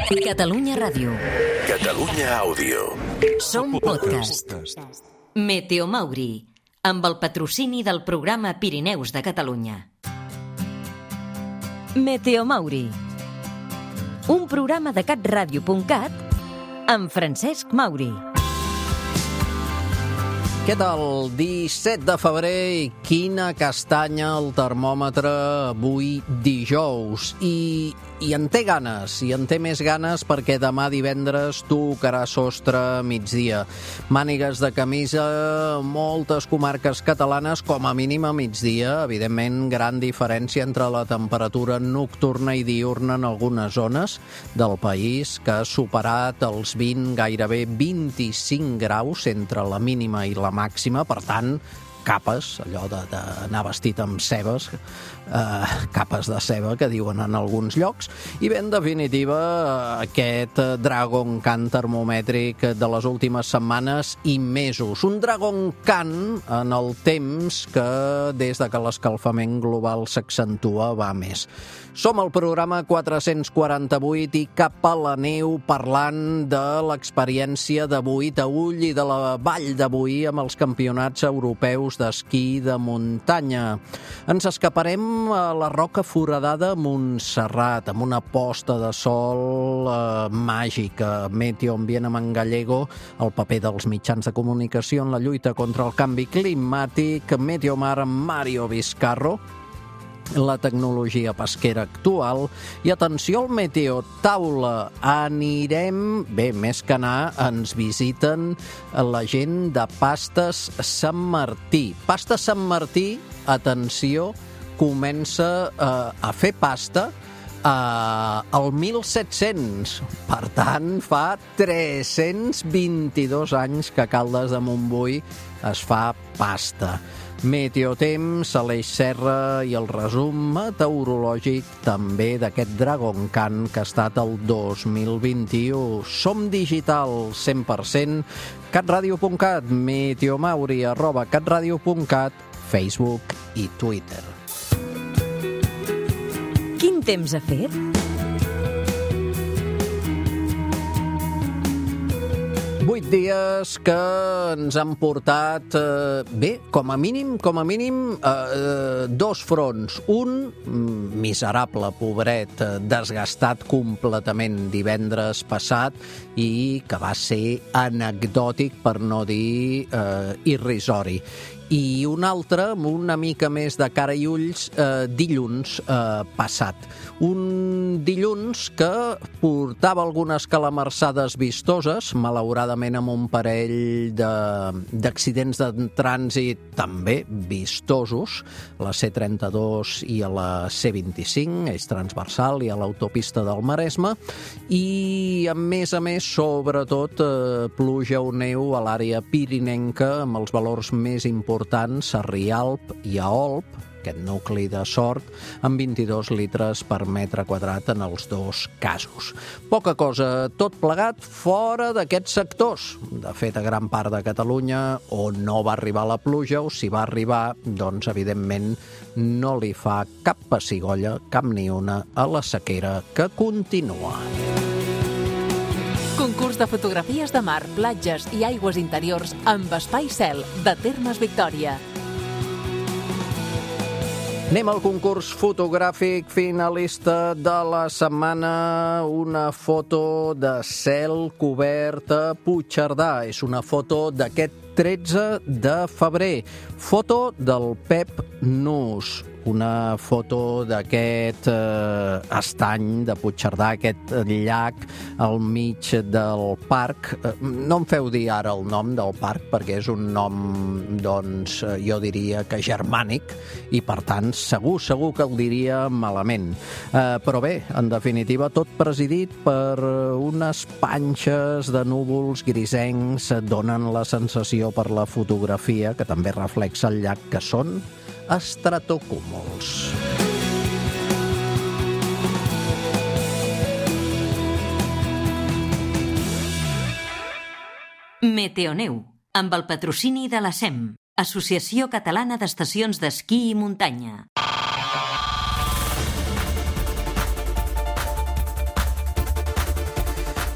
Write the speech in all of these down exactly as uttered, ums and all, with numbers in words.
Catalunya Ràdio. Catalunya Àudio. Som podcast. Meteo Mauri, amb el patrocini del programa Pirineus de Catalunya. Meteo Mauri, un programa de catradio punt cat amb Francesc Mauri. Què tal? disset de febrer i quina castanya al termòmetre avui dijous. I, i en té ganes, i en té més ganes perquè demà divendres tocarà sostre migdia. Mànigues de camisa, moltes comarques catalanes, com a mínim a migdia. Evidentment, gran diferència entre la temperatura nocturna i diurna en algunes zones del país, que ha superat els vint, gairebé vint-i-cinc graus entre la mínima i la màxima, per tant, capes, allò d'anar vestit amb cebes, eh, capes de ceba que diuen en alguns llocs, i bé, en definitiva, aquest Dragon Khan termomètric de les últimes setmanes i mesos. Un Dragon Khan en el temps que, des de que l'escalfament global s'accentua, va més. Som al programa quatre-cents quaranta-vuit i cap a la neu parlant de l'experiència de Boí Taüll i de la vall de Boí amb els campionats europeus d'esquí de muntanya. Ens escaparem a la Roca Foradada Montserrat amb una posta de sol eh, màgica. Meteo Ambient en gallego, el paper dels mitjans de comunicació en la lluita contra el canvi climàtic. Meteomar amb Mario Vizcarro, la tecnologia pesquera actual, i atenció al Meteo Taula. Anirem, bé, més que anar, ens visiten la gent de Pastes Sant Martí. Pastes Sant Martí, atenció, comença eh, a fer pasta Uh, el mil set-cents, per tant fa tres-cents vint-i-dos anys que a Caldes de Montbui es fa pasta. Meteotemps, Aleix Serra i el resum meteorològic també d'aquest Dragon Khan que ha estat el dos mil vint-i-u. Som digital cent per cent, catradio punt cat, meteomauri arroba catradio punt cat, Facebook i Twitter. Quin temps ha fet? Vuit dies que ens han portat, eh, bé, com a mínim, com a mínim, eh, dos fronts. Un, miserable, pobret, desgastat completament divendres passat i que va ser anecdòtic, per no dir eh, irrisori. I un altre, amb una mica més de cara i ulls, eh, dilluns eh, passat. Un dilluns que portava algunes calamarsades vistoses, malauradament amb un parell d'accidents de, de trànsit també vistosos, la C trenta-dos i a la C vint-i-cinc, eix transversal, i a l'autopista del Maresme, i a més a més, sobretot, eh, pluja o neu a l'àrea pirinenca, amb els valors més importants a Rialp i a Olp, aquest nucli de Sort, amb vint-i-dos litres per metre quadrat en els dos casos. Poca cosa, tot plegat fora d'aquests sectors. De fet, a gran part de Catalunya, on no va arribar la pluja, o si va arribar, doncs, evidentment, no li fa cap pessigolles, cap ni una, a la sequera que continua. Concurs de fotografies de mar, platges i aigües interiors amb Espai Cel, de Termes Victòria. Anem al concurs fotogràfic finalista de la setmana, una foto de cel cobert a Puigcerdà. És una foto d'aquest tretze de febrer. Foto del Pep Nus. Una foto d'aquest eh, estany de Puigcerdà, aquest llac al mig del parc. No em feu dir ara el nom del parc perquè és un nom, doncs, jo diria que germànic, i per tant segur, segur que el diria malament. Eh, però bé, en definitiva, tot presidit per unes panxes de núvols grisencs, donen la sensació per la fotografia, que també reflexa el llac, que són estratocúmuls. Meteoneu, amb el patrocini de la S E M, Associació Catalana d'Estacions d'Esquí i Muntanya.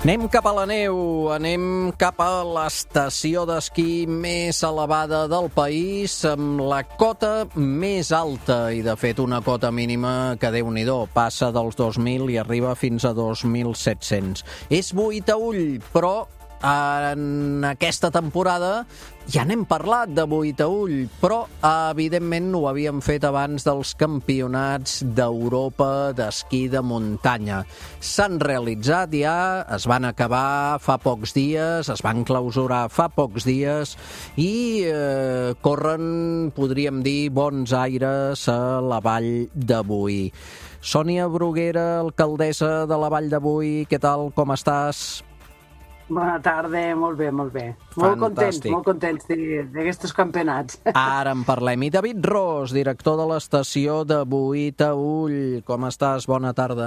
Anem cap a la neu, anem cap a l'estació d'esquí més elevada del país, amb la cota més alta, i de fet una cota mínima que, Déu-n'hi-do, passa dels dos mil i arriba fins a dos mil set-cents. És Boïtaüll, però en aquesta temporada ja n'hem parlat de Boïtaüll, però evidentment ho havíem fet abans dels campionats d'Europa d'esquí de muntanya. S'han realitzat ja, es van acabar fa pocs dies, es van clausurar fa pocs dies i eh, corren, podríem dir, bons aires a la Vall de Boí. Sònia Bruguera, alcaldessa de la Vall de Boí, què tal, com estàs? Bona tarda, molt bé, molt bé. Molt contents, molt contents d'aquests campionats. Ara en parlem. I David Ros, director de l'estació de Boïtaüll. Com estàs? Bona tarda.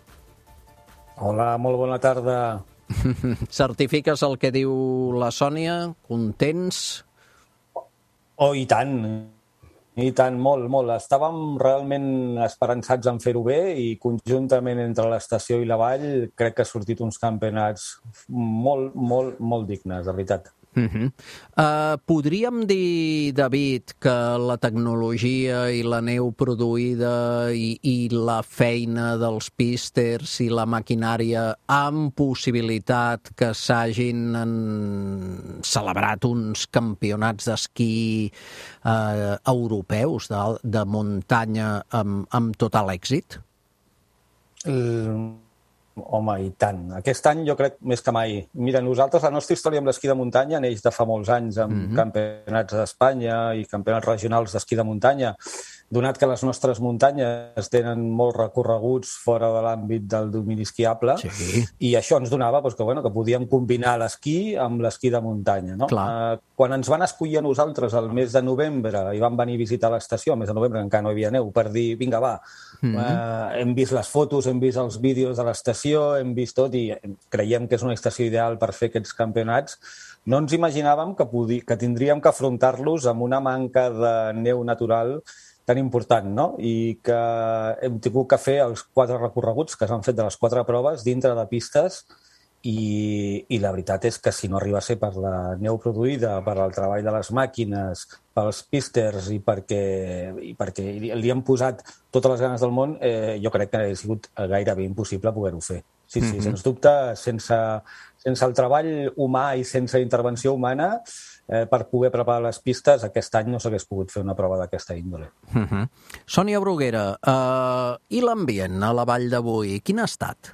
Hola, molt bona tarda. Certifiques el que diu la Sònia? Contents? Oh, i tant. I tant, molt, molt. Estàvem realment esperançats en fer-ho bé i conjuntament entre l'estació i la vall crec que ha sortit uns campionats molt, molt, molt dignes, de veritat. Uh-huh. Uh, podríem dir, David, que la tecnologia i la neu produïda i, i la feina dels písters i la maquinària han possibilitat que s'hagin en... celebrat uns campionats d'esquí uh, europeus de, de muntanya amb, amb total èxit? El... Home, i tant. Aquest any jo crec més que mai. Mira, nosaltres, la nostra història amb l'esquí de muntanya neix de fa molts anys amb mm-hmm. campionats d'Espanya i campionats regionals d'esquí de muntanya. Donat que les nostres muntanyes tenen molts recorreguts fora de l'àmbit del domini esquiable, sí. I això ens donava doncs, que, bueno, que podíem combinar l'esquí amb l'esquí de muntanya. No? Uh, quan ens van escollir a nosaltres el mes de novembre i van venir a visitar l'estació, el mes de novembre encara no hi havia neu, per dir, vinga, va, mm-hmm. uh, hem vist les fotos, hem vist els vídeos de l'estació, hem vist tot i creiem que és una estació ideal per fer aquests campionats. No ens imaginàvem que, podi- que tindríem que afrontar-los amb una manca de neu natural tan important, no? I que hem tingut que fer els quatre recorreguts que s'han fet de les quatre proves dintre de pistes i, i la veritat és que si no arriba a ser per la neu produïda, per el treball de les màquines, pels písters i perquè, i perquè li han posat totes les ganes del món, eh, jo crec que ha sigut gairebé impossible poder-ho fer. Sí, sí, mm-hmm. sens dubte, sense, sense el treball humà i sense intervenció humana, Eh, per poder preparar les pistes, aquest any no s'hagués pogut fer una prova d'aquesta índole. Uh-huh. Sònia Bruguera, uh, i l'ambient a la Vall de Boí, quin ha estat?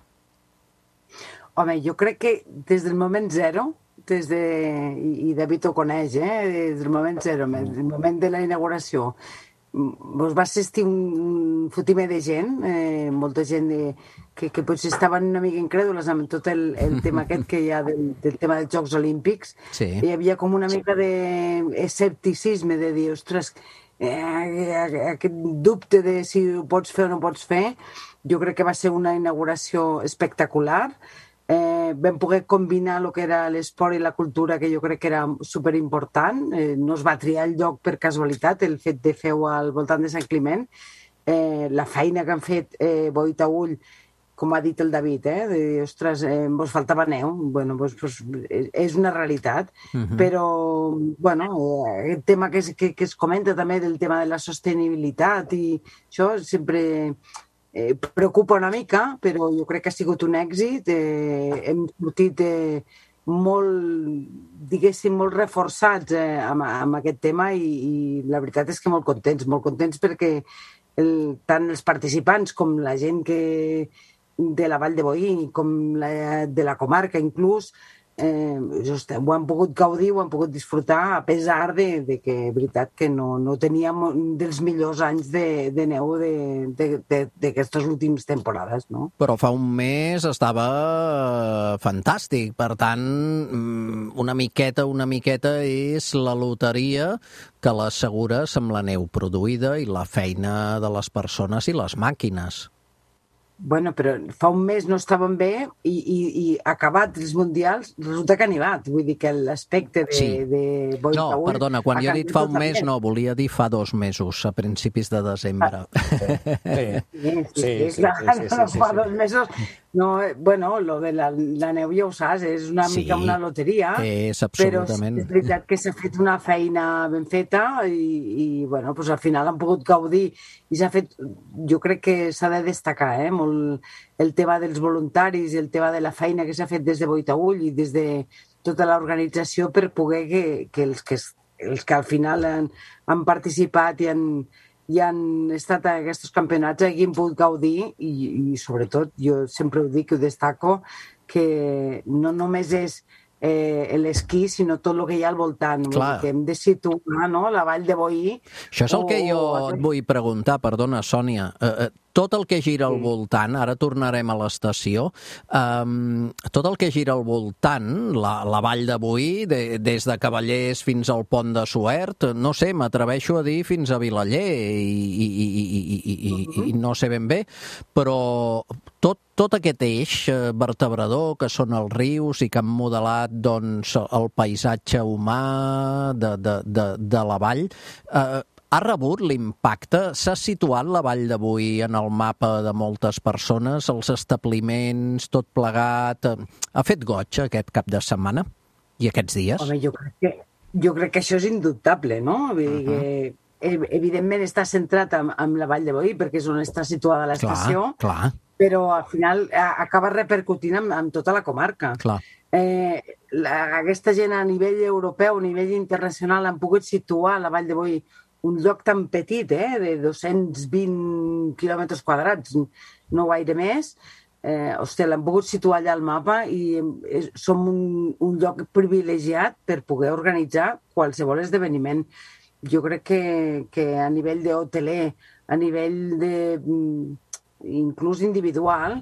Home, jo crec que des del moment zero, des de, i, i David ho coneix, eh? Des del moment zero, des del moment de la inauguració, vos va assistir un fotimer de gent, eh, molta gent de, que, que potser estaven una mica incrèdules amb tot el, el tema aquest que hi ha del, del tema dels Jocs Olímpics. Sí. Hi havia com una mica d'escepticisme de dir, ostres, eh, aquest dubte de si ho pots fer o no pots fer. Jo crec que va ser una inauguració espectacular. Eh, vam poder combinar el que era l'esport i la cultura, que jo crec que era superimportant. Eh, no es va triar el lloc per casualitat, el fet de fer-ho al voltant de Sant Climent. Eh, la feina que han fet eh, Boïtaüll, com ha dit el David, eh, de dir, ostres, eh, vos faltava neu. Bueno, pues, pues, és una realitat, uh-huh. Però, bueno, eh, el tema que es, que, que es comenta també del tema de la sostenibilitat i això sempre... Eh, preocupa una mica, però jo crec que ha sigut un èxit. Eh, hem sortit eh, molt, diguéssim, molt reforçats eh, amb, amb aquest tema i, i la veritat és que molt contents, molt contents perquè el, tant els participants com la gent que de la Vall de Boí com la, de la comarca inclús, eh, just, ho han pogut gaudir, ho han pogut disfrutar a pesar de, de que, veritat, que no, no teníem dels millors anys de, de neu d'aquestes últimes temporades, no? Però fa un mes estava fantàstic, per tant, una miqueta, una miqueta és la loteria que l'assegures amb la neu produïda i la feina de les persones i les màquines. Bueno, però fa un mes no estàvem bé i, i, i acabat els mundials resulta que ha animat. Vull dir que l'aspecte de, sí. de Boïtaüll... No, perdona, quan jo he dit fa un mes no, volia dir fa dos mesos, a principis de desembre. Ah. Sí, sí, sí, sí, sí, clar, sí, sí, sí, sí, sí. Fa dos mesos No, eh, bueno, lo de la, la neu ja ho saps, és una Sí, mica una loteria, és però absolutament. és veritat que s'ha fet una feina ben feta i, i bueno, doncs al final han pogut gaudir i s'ha fet, jo crec que s'ha de destacar eh, molt el tema dels voluntaris i el tema de la feina que s'ha fet des de Boitaüll i des de tota l'organització per poder que, que, els, que els que al final han, han participat i han, i han estat a aquests campionats hagin pogut gaudir i, i sobretot jo sempre ho dic, ho destaco, que no només és eh, l'esquí, sinó tot el que hi ha al voltant. Clar. Que hem de situar no? La Vall de Boí. Això és el que jo et vull preguntar, perdona, Sònia. Eh, tot el que gira al voltant, ara tornarem a l'estació, um, tot el que gira al voltant, la, la Vall de Boí, de, des de Cavallers fins al Pont de Suert, no sé, m'atreveixo a dir fins a Vilaller i, i, i, i, i, i, i no sé ben bé, però tot, tot aquest eix vertebrador que són els rius i que han modelat doncs, el paisatge humà de, de, de, de la vall, eh, ha rebut l'impacte? S'ha situat la Vall de Boí en el mapa de moltes persones, els establiments, tot plegat? Ha fet goig aquest cap de setmana i aquests dies? Home, jo crec que, jo crec que això és indubtable, no? Vull dir que, uh-huh. evidentment està centrat en, en la Vall de Boí perquè és on està situada l'estació, clar, clar. Però al final acaba repercutint en, en tota la comarca. Clar. Eh, la, aquesta gent a nivell europeu, a nivell internacional, han pogut situar la Vall de Boí un lloc tan petit, eh, de dos-cents vint quilòmetres quadrats, no gaire més. Eh, hòstia, l'han pogut situar allà al mapa i és, som un, un lloc privilegiat per poder organitzar qualsevol esdeveniment. Jo crec que, que a nivell d'hoteler, a nivell de inclús individual,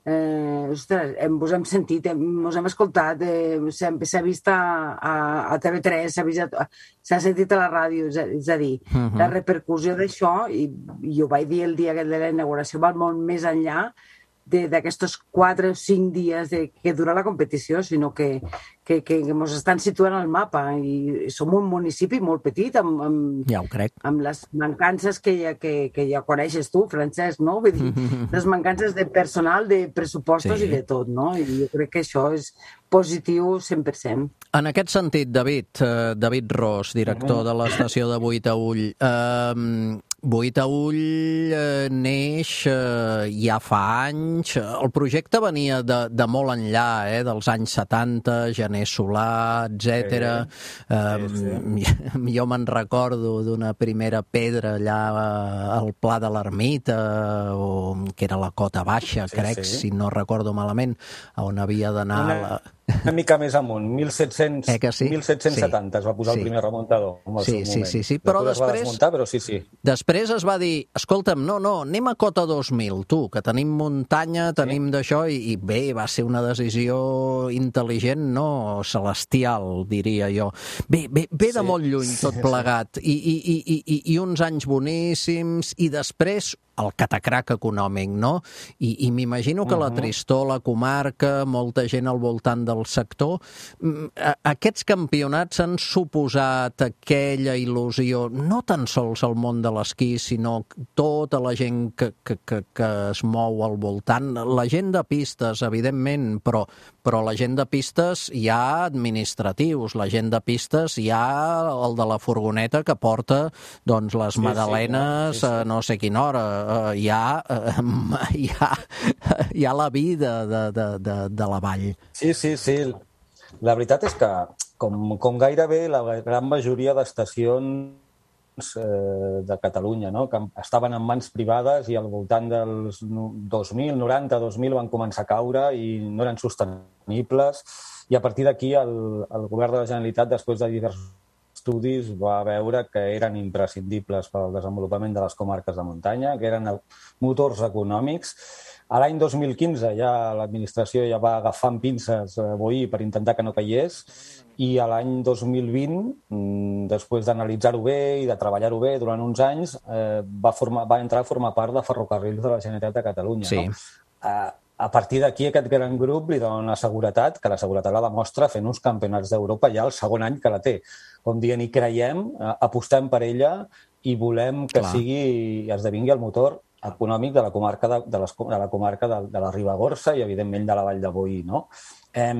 eh, ostres, hem, vos hem sentit, hem, vos hem escoltat, eh, s'ha vist a, a, a T V tres, s'ha sentit a la ràdio, és a, és a dir, uh-huh. La repercussió d'això, i, i ho vaig dir el dia de la inauguració, va molt més enllà d'aquests quatre o cinc dies de, que dura la competició, sinó que, que, que ens estan situant al mapa i som un municipi molt petit amb, amb, ja ho crec. Amb les mancances que ja, que, que ja coneixes tu, Francesc, no? Vull dir, les mancances de personal, de pressupostos sí. I de tot, no? I jo crec que això és positiu cent per cent. En aquest sentit, David, eh, David Ros, director de l'estació de Boitaüll, eh, Boitaüll eh, neix eh, ja fa anys. El projecte venia de, de molt enllà, eh, dels anys setanta, Gener Solà, etcètera. Sí, eh, sí. Jo me'n recordo d'una primera pedra allà al Pla de l'Ermita, o, que era la Cota Baixa, sí, crec, sí. Si no recordo malament, on havia d'anar... Una... La... Una mica més amunt, mil set-cents, eh sí? mil set-cents setanta sí. Es va posar sí. El primer remuntador. Sí, sí, sí, sí, però després... Es va desmuntar, però sí, sí. Després es va dir, escolta'm, no, no, anem a Cota dos mil, tu, que tenim muntanya, tenim sí. D'això, i, i bé, va ser una decisió intel·ligent, no celestial, diria jo. Bé, bé, ve de sí. Molt lluny tot sí, plegat, sí. I, i, i, i, i uns anys boníssims, i després el catacrac econòmic, no? I, i m'imagino que uh-huh. La tristor, la comarca, molta gent al voltant del sector, aquests campionats han suposat aquella il·lusió, no tan sols al món de l'esquí, sinó tota la gent que, que, que, que es mou al voltant, la gent de pistes, evidentment, però, però la gent de pistes hi ha administratius, la gent de pistes hi ha el de la furgoneta que porta doncs, les sí, magdalenes sí, sí, sí. A no sé quina hora, Uh, hi, ha, uh, hi, ha, hi ha la vida de, de, de, de la vall. Sí, sí, sí. La veritat és que, com, com gairebé la gran majoria d'estacions eh, de Catalunya, no? Que estaven en mans privades i al voltant dels dos mil, noranta, dos mil van començar a caure i no eren sostenibles. I a partir d'aquí el, el govern de la Generalitat, després de diversos estudis, va veure que eren imprescindibles per al desenvolupament de les comarques de muntanya, que eren motors econòmics. A l'any dos mil quinze ja l'administració ja va agafar amb pinces Boí per intentar que no caigués, i a l'any dos mil vint, després d'analitzar-ho bé i de treballar-ho bé durant uns anys, eh, va, formar, va entrar a formar part de Ferrocarrils de la Generalitat de Catalunya. Sí. No? Eh, A partir d'aquí, aquest gran grup li dona seguretat, que la seguretat la demostra fent uns campionats d'Europa ja el segon any que la té. Com dient, hi creiem, apostem per ella i volem que Clar. Sigui i esdevingui el motor econòmic de la comarca de, de, les, de la comarca de, de la Ribagorça i, evidentment, de la Vall de Boí, no? Eh,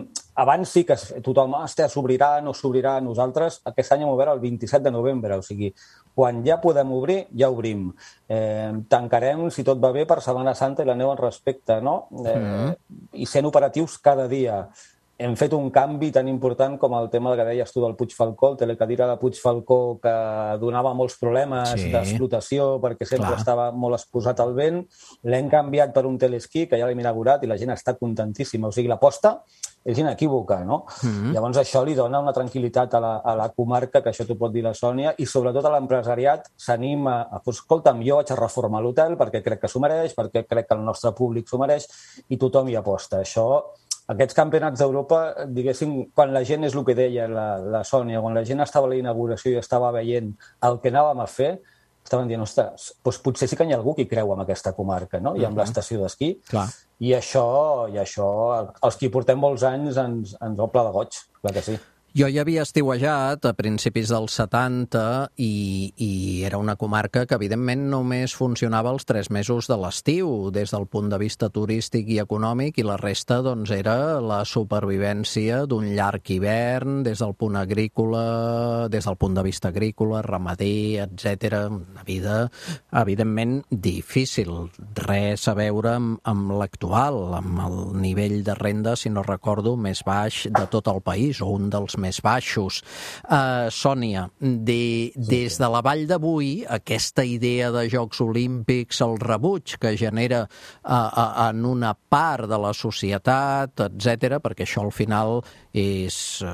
abans sí que tothom hòstia, s'obrirà, no s'obrirà. Nosaltres aquest any hem obert el vint-i-set de novembre, o sigui, quan ja podem obrir, ja obrim. Eh, tancarem, si tot va bé, per Setmana Santa i la neu en respecte, no? Eh, mm-hmm. I sent operatius cada dia. Hem fet un canvi tan important com el tema que deies tu del Puigfalcó, el telecadira de Puigfalcó, que donava molts problemes sí. d'explotació perquè sempre Clar. estava molt exposat al vent. L'hem canviat per un telesquí, que ja l'hem inaugurat i la gent està contentíssima. O sigui, l'aposta és inequívoca, no? Mm-hmm. Llavors això li dona una tranquil·litat a la, a la comarca, que això t'ho pot dir la Sònia, i sobretot a l'empresariat s'anima a, pues, escolta'm, jo vaig a reformar l'hotel perquè crec que s'ho mereix, perquè crec que el nostre públic s'ho mereix, i tothom hi aposta. Això... Aquests campionats d'Europa, diguéssim, quan la gent, és el que deia la, la Sònia, quan la gent estava a la inauguració i estava veient el que anàvem a fer, estaven dient, ostres, doncs potser sí que hi ha algú que hi creu en aquesta comarca, no? I amb l'estació d'esquí. I això, i això, els que hi portem molts anys ens, ens omple de goig, clar que sí. Jo ja havia estiuejat a principis dels setanta i, i era una comarca que evidentment només funcionava els tres mesos de l'estiu des del punt de vista turístic i econòmic, i la resta doncs, era la supervivència d'un llarg hivern des del punt agrícola, des del punt de vista agrícola, ramader, etcètera. Una vida evidentment difícil, res a veure amb, amb l'actual, amb el nivell de renda, si no recordo, més baix de tot el país, o un dels més baixos. Uh, Sònia, de, des de la Vall de Boí, aquesta idea de Jocs Olímpics, el rebuig que genera uh, uh, en una part de la societat, etcètera, perquè això al final és...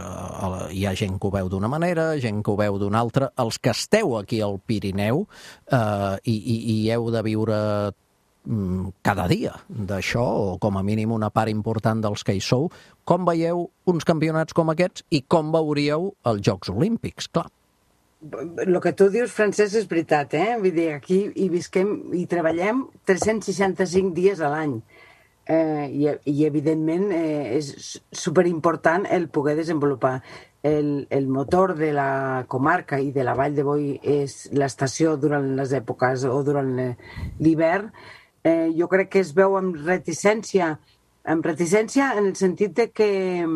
Uh, hi ha gent que ho veu d'una manera, gent que ho veu d'una altra. Els que esteu aquí al Pirineu uh, i, i, i heu de viure cada dia d'això, o com a mínim una part important dels que hi sou, com veieu uns campionats com aquests i com veuríeu els Jocs Olímpics, clar. El que tu dius, Francesc, és veritat, eh? Vull dir, aquí hi visquem i treballem tres-cents seixanta-cinc dies a l'any. Eh, i, i, evidentment, eh, és superimportant el poder desenvolupar. El, el motor de la comarca i de la Vall de Boí és l'estació durant les èpoques o durant l'hivern. Eh, jo crec que es veu amb reticència, amb reticència en el sentit de que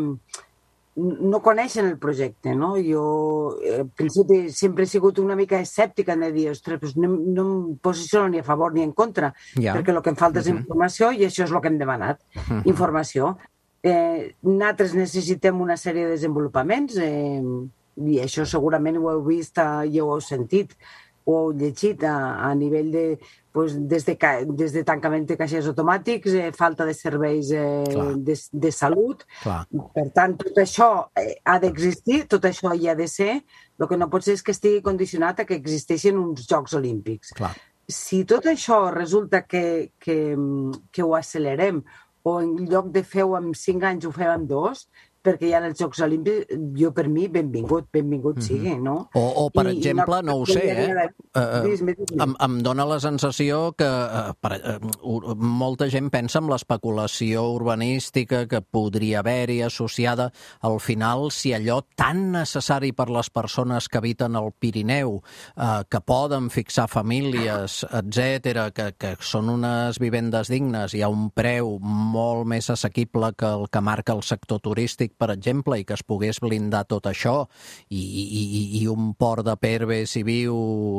no coneixen el projecte, no? Jo, al principi, sempre he sigut una mica escèptica en dir, ostres, pues no, no em posiciono ni a favor ni en contra, yeah. perquè el que em falta és uh-huh. informació i això és el que hem demanat, uh-huh. informació. Eh, nosaltres necessitem una sèrie de desenvolupaments eh, i això segurament ho heu vist i ho heu sentit, ho heu llegit a, a nivell de, pues, des, de des de tancament de caixers automàtics, eh, falta de serveis eh, de, de salut. Clar. Per tant, tot això eh, ha d'existir, tot això hi ha de ser. El que no pot ser és que estigui condicionat a que existeixin uns Jocs Olímpics. Clar. Si tot això resulta que, que, que ho accelerem, o en lloc de fer-ho en cinc anys ho fem en dos, perquè hi ha els Jocs Olímpics, jo per mi, benvingut, benvingut mm-hmm. sigui, no? O, o per I, exemple, i no, no ho sé, eh? Uh, em, em dóna la sensació que uh, per, uh, molta gent pensa en l'especulació urbanística que podria haver-hi associada al final, si allò tan necessari per les persones que habiten al Pirineu, uh, que poden fixar famílies, etcètera, que, que són unes vivendes dignes i a un preu molt més assequible que el que marca el sector turístic, per exemple, i que es pogués blindar tot això, i, i, i un port de Perve, si viu,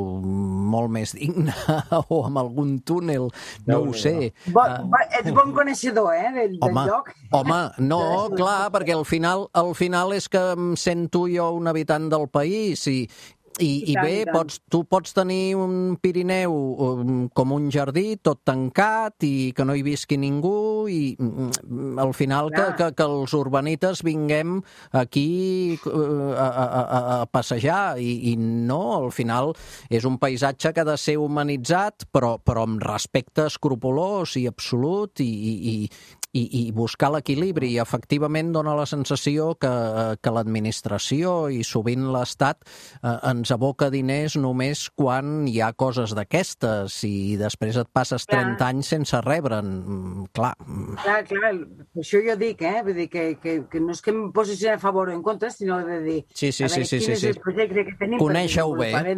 molt més digne, o amb algun túnel, no, no ho sé. Bon, bon, ets bon coneixedor, eh, del, home, del lloc. Home, no, clar, perquè al final, al final és que em sento jo un habitant del país, i I, i bé, pots, tu pots tenir un Pirineu um, com un jardí tot tancat i que no hi visqui ningú i um, al final que, que, que els urbanites vinguem aquí uh, a, a, a passejar i, i no, al final és un paisatge que ha de ser humanitzat però, però amb respecte escrupolós i absolut i, i, i, i buscar l'equilibri, i efectivament dona la sensació que, que l'administració i sovint l'Estat eh, ens aboca diners només quan hi ha coses d'aquestes i després et passes trenta clar. anys sense rebre'n. Clar. Clar, clar. Això jo dic, eh? Vull dir que, que, que no és que em posicioni a favor o en contra, sinó de dir sí, sí, a veure, sí, sí, quin sí, és sí. el projecte que tenim. Conèixer-ho bé.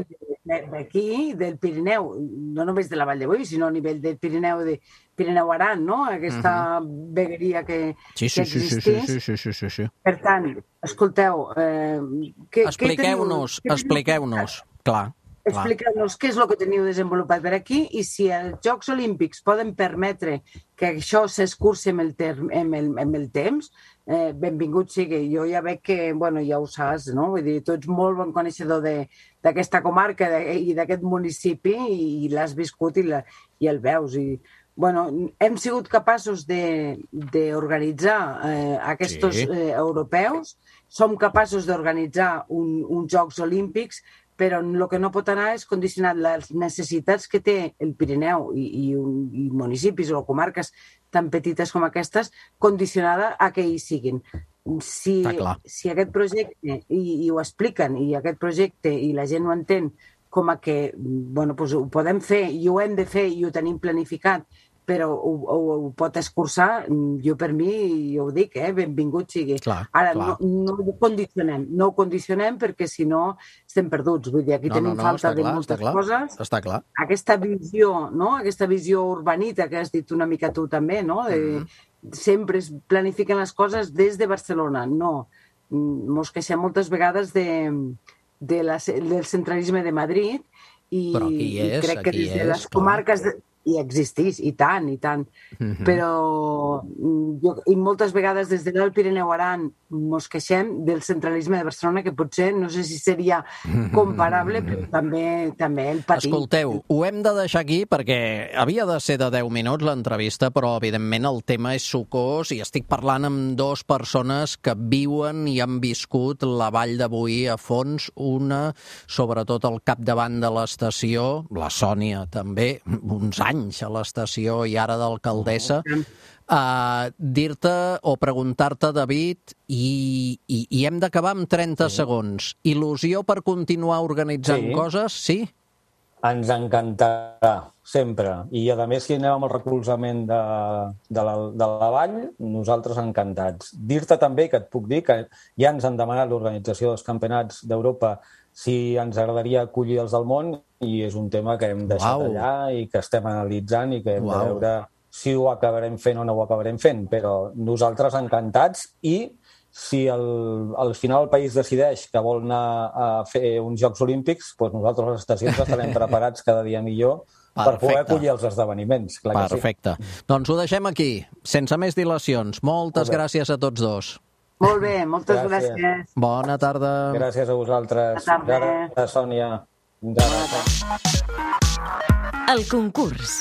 d'aquí, del Pirineu, no només de la Vall de Boí, sinó a nivell del Pirineu, de Pirineu-Aran, no? Aquesta uh-huh. vegueria que, sí, sí, que existís. Sí, sí, sí, sí, sí. Per tant, escolteu... Eh, què, expliqueu-nos, què teniu, expliqueu-nos, clar. Expliqueu-nos què és el que teniu desenvolupat per aquí i si els Jocs Olímpics poden permetre que això s'escurci amb el, term, amb el, amb el temps, eh, benvingut sigui. Jo ja veig que, bueno, ja ho saps, no? Vull dir, tu ets molt bon coneixedor d'aquesta comarca de, i d'aquest municipi i, i l'has viscut i, la, i el veus. I, bueno, hem sigut capaços d'organitzar eh, aquests sí. eh, europeus, som capaços d'organitzar un, uns Jocs Olímpics, però el que no pot anar és condicionar les necessitats que té el Pirineu i, i, i municipis o comarques tan petites com aquestes, condicionada a que hi siguin. Si, si aquest projecte, i, i ho expliquen, i aquest projecte i la gent ho entén com a que bueno, doncs ho podem fer i ho hem de fer i ho tenim planificat, però ho, ho, ho pot escurçar, jo per mi, jo ho dic, eh, benvingut sigui. Clar, Ara, clar. No, no ho condicionem, no ho condicionem perquè si no estem perduts. Vull dir, aquí no, tenim no, no, falta de clar, moltes clar, coses. Està clar. Aquesta visió, no? Aquesta visió urbanita que has dit una mica tu també, no? De, mm. Sempre es planifiquen les coses des de Barcelona. No. Mos queixem moltes vegades de, de la, del centralisme de Madrid i, Però aquí és, i crec que des de les és, comarques... De, i existís, i tant, i tant. Mm-hmm. Però jo, i moltes vegades des de l'Alt Pirineu-Aran mos queixem del centralisme de Barcelona, que potser no sé si seria comparable, mm-hmm. però també, també el patim. Escolteu, ho hem de deixar aquí perquè havia de ser de deu minuts l'entrevista, però evidentment el tema és sucós i estic parlant amb dues persones que viuen i han viscut la Vall de Boí a fons, una sobretot al capdavant de l'estació, la Sònia també, uns anys a l'estació i ara d'alcaldessa, uh, dir-te o preguntar-te, David, i, i, i hem d'acabar amb trenta sí. segons. Il·lusió per continuar organitzant sí. coses, sí? Ens encantarà, sempre. I, a més, si anem amb el recolzament de, de, la, de la Vall, nosaltres encantats. Dir-te també, que et puc dir, que ja ens han demanat l'organització dels campionats d'Europa si ens agradaria acollir els del món, i és un tema que hem deixat Uau. allà i que estem analitzant i que hem Uau. de veure si ho acabarem fent o no ho acabarem fent. Però nosaltres encantats, i si el, al final el país decideix que vol anar a fer uns Jocs Olímpics, doncs nosaltres les estacions estarem preparats cada dia millor Perfecte. per poder acollir els esdeveniments. Clar Perfecte. Que sí. Doncs ho deixem aquí, sense més dilacions. Moltes Molt gràcies a tots dos. Molt bé, moltes gràcies. gràcies. Bona tarda. Gràcies a vosaltres. Bona tarda. Gràcies, Sònia. Bona tarda. El concurs.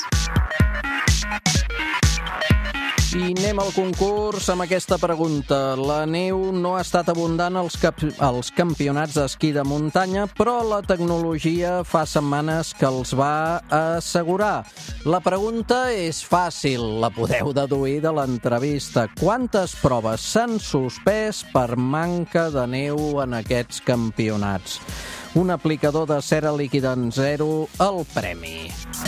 I anem al concurs amb aquesta pregunta. La neu no ha estat abundant als, cap als campionats d'esquí de muntanya, però la tecnologia fa setmanes que els va assegurar. La pregunta és fàcil, la podeu deduir de l'entrevista. Quantes proves s'han suspès per manca de neu en aquests campionats? Un aplicador de cera líquida en zero, el premi.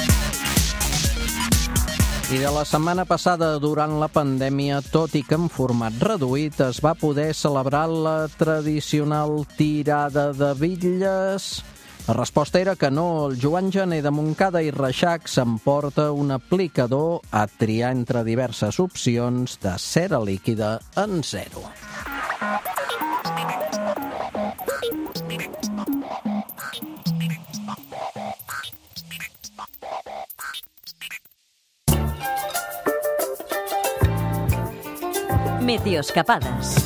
I de la setmana passada, durant la pandèmia, tot i que en format reduït, es va poder celebrar la tradicional tirada de bitlles? La resposta era que no. El Joan Gené de Montcada i Reixac s'emporta un aplicador a triar entre diverses opcions de cera líquida en zero. Meteoscapades.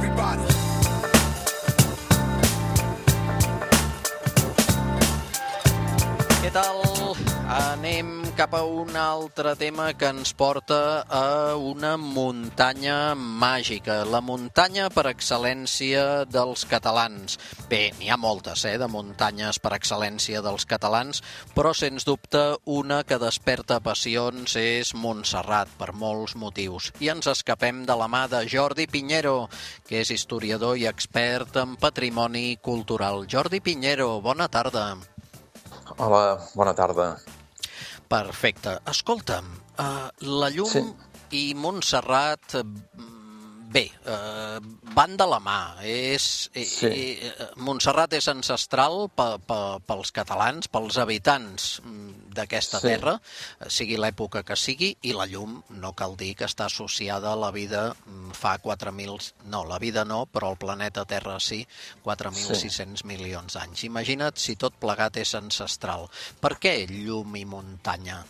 Què tal? Anem cap a un altre tema que ens porta a una muntanya màgica, la muntanya per excel·lència dels catalans. Bé, n'hi ha moltes, eh, de muntanyes per excel·lència dels catalans, però sens dubte una que desperta passions és Montserrat, per molts motius. I ens escapem de la mà de Jordi Piñero, que és historiador i expert en patrimoni cultural. Jordi Piñero, bona tarda. Hola, bona tarda. Perfecte. Escolta'm, uh, la llum sí. i Montserrat, bé, eh, van de la mà. És, sí. eh, Montserrat és ancestral pe, pe, pels catalans, pels habitants d'aquesta sí. terra, sigui l'època que sigui, i la llum, no cal dir que està associada a la vida fa quatre mil... No, la vida no, però el planeta Terra sí, quatre mil sis-cents sí. milions d'anys. Imagina't si tot plegat és ancestral. Per què llum i muntanya?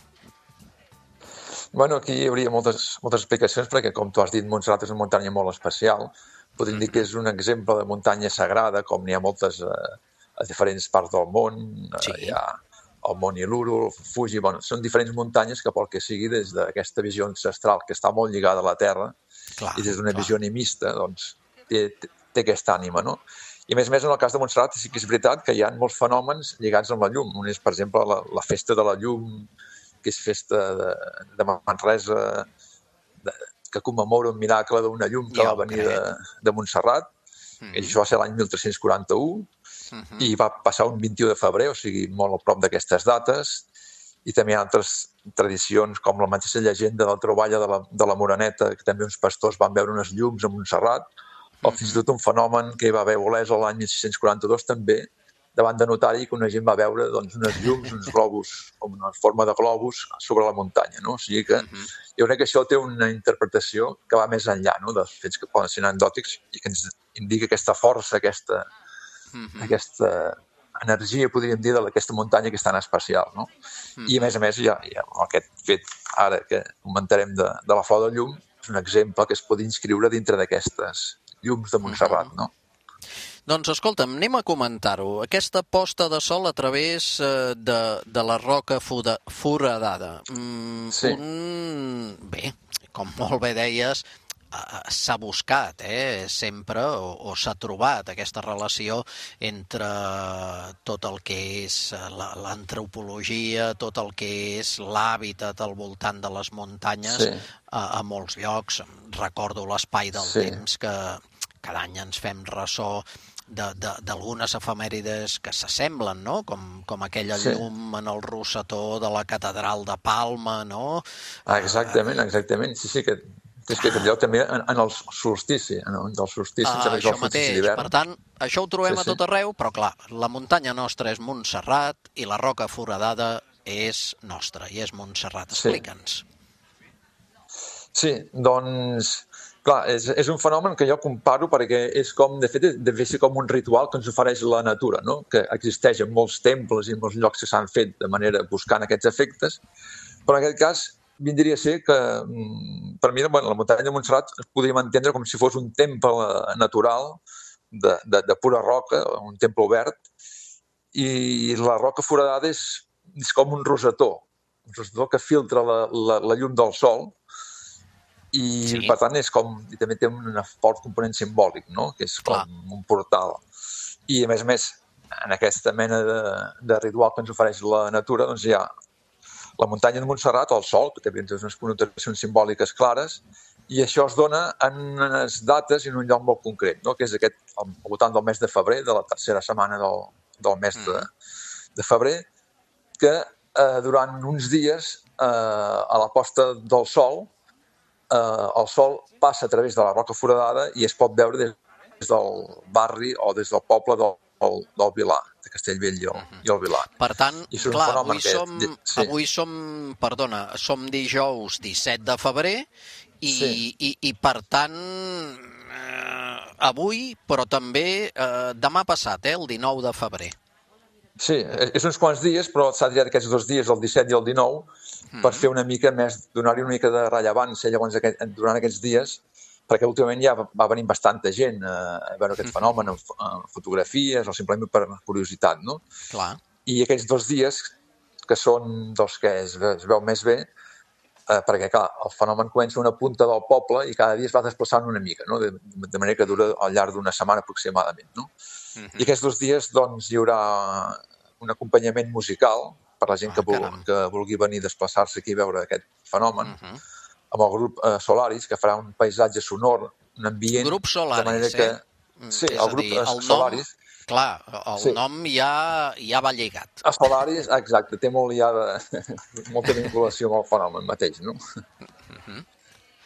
Bueno, aquí hi hauria moltes, moltes explicacions, perquè, com tu has dit, Montserrat és una muntanya molt especial. Podríem mm-hmm. dir que és un exemple de muntanya sagrada, com n'hi ha moltes eh, a diferents parts del món. Sí. Eh, hi ha el Mont Iluru, el Fuji... Bueno, són diferents muntanyes que, pel que sigui, des d'aquesta visió ancestral, que està molt lligada a la Terra, clar, i des d'una visió animista, doncs, té, té, té aquesta ànima, no? I, a més a més, en el cas de Montserrat, sí que és veritat que hi ha molts fenòmens lligats amb la llum. Un és, per exemple, la, la festa de la llum, que és festa de, de Manresa, de, que commemora un miracle d'una llum que ja va venir de, de Montserrat. Mm-hmm. I això va ser l'any mil tres-cents quaranta-u, mm-hmm. i va passar un vint-i-u de febrer, o sigui, molt a prop d'aquestes dates. I també hi ha altres tradicions, com la mateixa llegenda de la troballa de la, de la Moreneta, que també uns pastors van veure unes llums a Montserrat, o mm-hmm. fins i tot un fenomen que hi va haver a Olesa l'any mil sis-cents quaranta-dos també, davant de notari, que una gent va veure doncs, unes llums, uns globus, com una forma de globus sobre la muntanya, no? O sigui que uh-huh. jo crec que això té una interpretació que va més enllà, no?, dels fets que poden ser anecdòtics i que ens indica aquesta força, aquesta, uh-huh. aquesta energia, podríem dir, d'aquesta muntanya que és tan especial, no? Uh-huh. I a més a més, ja, ja aquest fet ara que comentarem de, de la flor de llum és un exemple que es pot inscriure dintre d'aquestes llums de Montserrat, no? Doncs escolta'm, anem a comentar-ho. Aquesta posta de sol a través eh, de, de la roca foda, foradada. Mm, sí. Un... Bé, com molt bé deies, eh, s'ha buscat, eh, sempre, o, o s'ha trobat aquesta relació entre tot el que és l'antropologia, tot el que és l'hàbitat al voltant de les muntanyes, sí. a, a molts llocs. Recordo l'Espai del sí. Temps, que cada any ens fem ressò d'algunes efemèrides que s'assemblen, no? Com, com aquella sí. llum en el rosetó de la catedral de Palma, no? Ah, exactament, exactament. Sí, sí, que és que aquest lloc també en, en el solstici, en el solstici, ah, en el solstici d'hivern. Per tant, això ho trobem sí, sí. a tot arreu, però clar, la muntanya nostra és Montserrat i la roca foradada és nostra, i és Montserrat. Explica'ns. Sí, doncs... Clar, és, és un fenomen que jo comparo perquè és com, de fet, deve ser com un ritual que ens ofereix la natura, no? Que existeix en molts temples i en molts llocs que s'han fet de manera buscant aquests efectes, però en aquest cas vindria a ser que, per mi, bueno, la muntanya de Montserrat es podríem entendre com si fos un temple natural de, de, de pura roca, un temple obert, i la roca foradada és, és com un rosetó, un rosetó que filtra la, la, la llum del sol, i sí. per tant és com, i també té un fort component simbòlic, no? Que és com Clar. un portal. I a més a més, en aquesta mena de, de ritual que ens ofereix la natura, doncs hi ha la muntanya de Montserrat, el sol, que també té unes connotacions simbòliques clares, i això es dona en unes dates i en un lloc molt concret, no? Que és aquest, al voltant del mes de febrer, de la tercera setmana del, del mes mm. de, de febrer, que eh, durant uns dies, eh, a la posta del sol, Uh, el sol passa a través de la roca foradada i es pot veure des, des del barri o des del poble del, del, del Vilar, de Castellbell i el, uh-huh. i el Vilar. Per tant, clar, avui som, que... sí. avui som, perdona, som dijous disset de febrer i, sí. i, i per tant, eh, avui, però també eh, demà passat, eh, el dinou de febrer. Sí, és uns quants dies, però s'ha triat aquests dos dies, el disset i el dinou, mm. per fer una mica més, donar-hi una mica de rellevància llavors aquest, durant aquests dies, perquè últimament ja va venir bastanta gent a, a veure aquest fenomen, en, en fotografies o simplement per curiositat, no? Clar. I aquests dos dies, que són dels que es, es veu més bé, eh, perquè clar, el fenomen comença a una punta del poble i cada dia es va desplaçant una mica, no? de, de manera que dura al llarg d'una setmana aproximadament, no? Uh-huh. I aquests dos dies doncs, hi haurà un acompanyament musical per la gent ah, que, vul, que vulgui venir a desplaçar-se aquí a veure aquest fenomen, uh-huh. amb el grup eh, Solaris, que farà un paisatge sonor, un ambient... Grup Solaris, de manera que... eh? Sí, és el grup dir, el Solaris. Nom, clar, el sí. nom ja, ja va lligat. A Solaris, exacte, té molt ja de, molta vinculació amb el fenomen mateix, no? Uh-huh.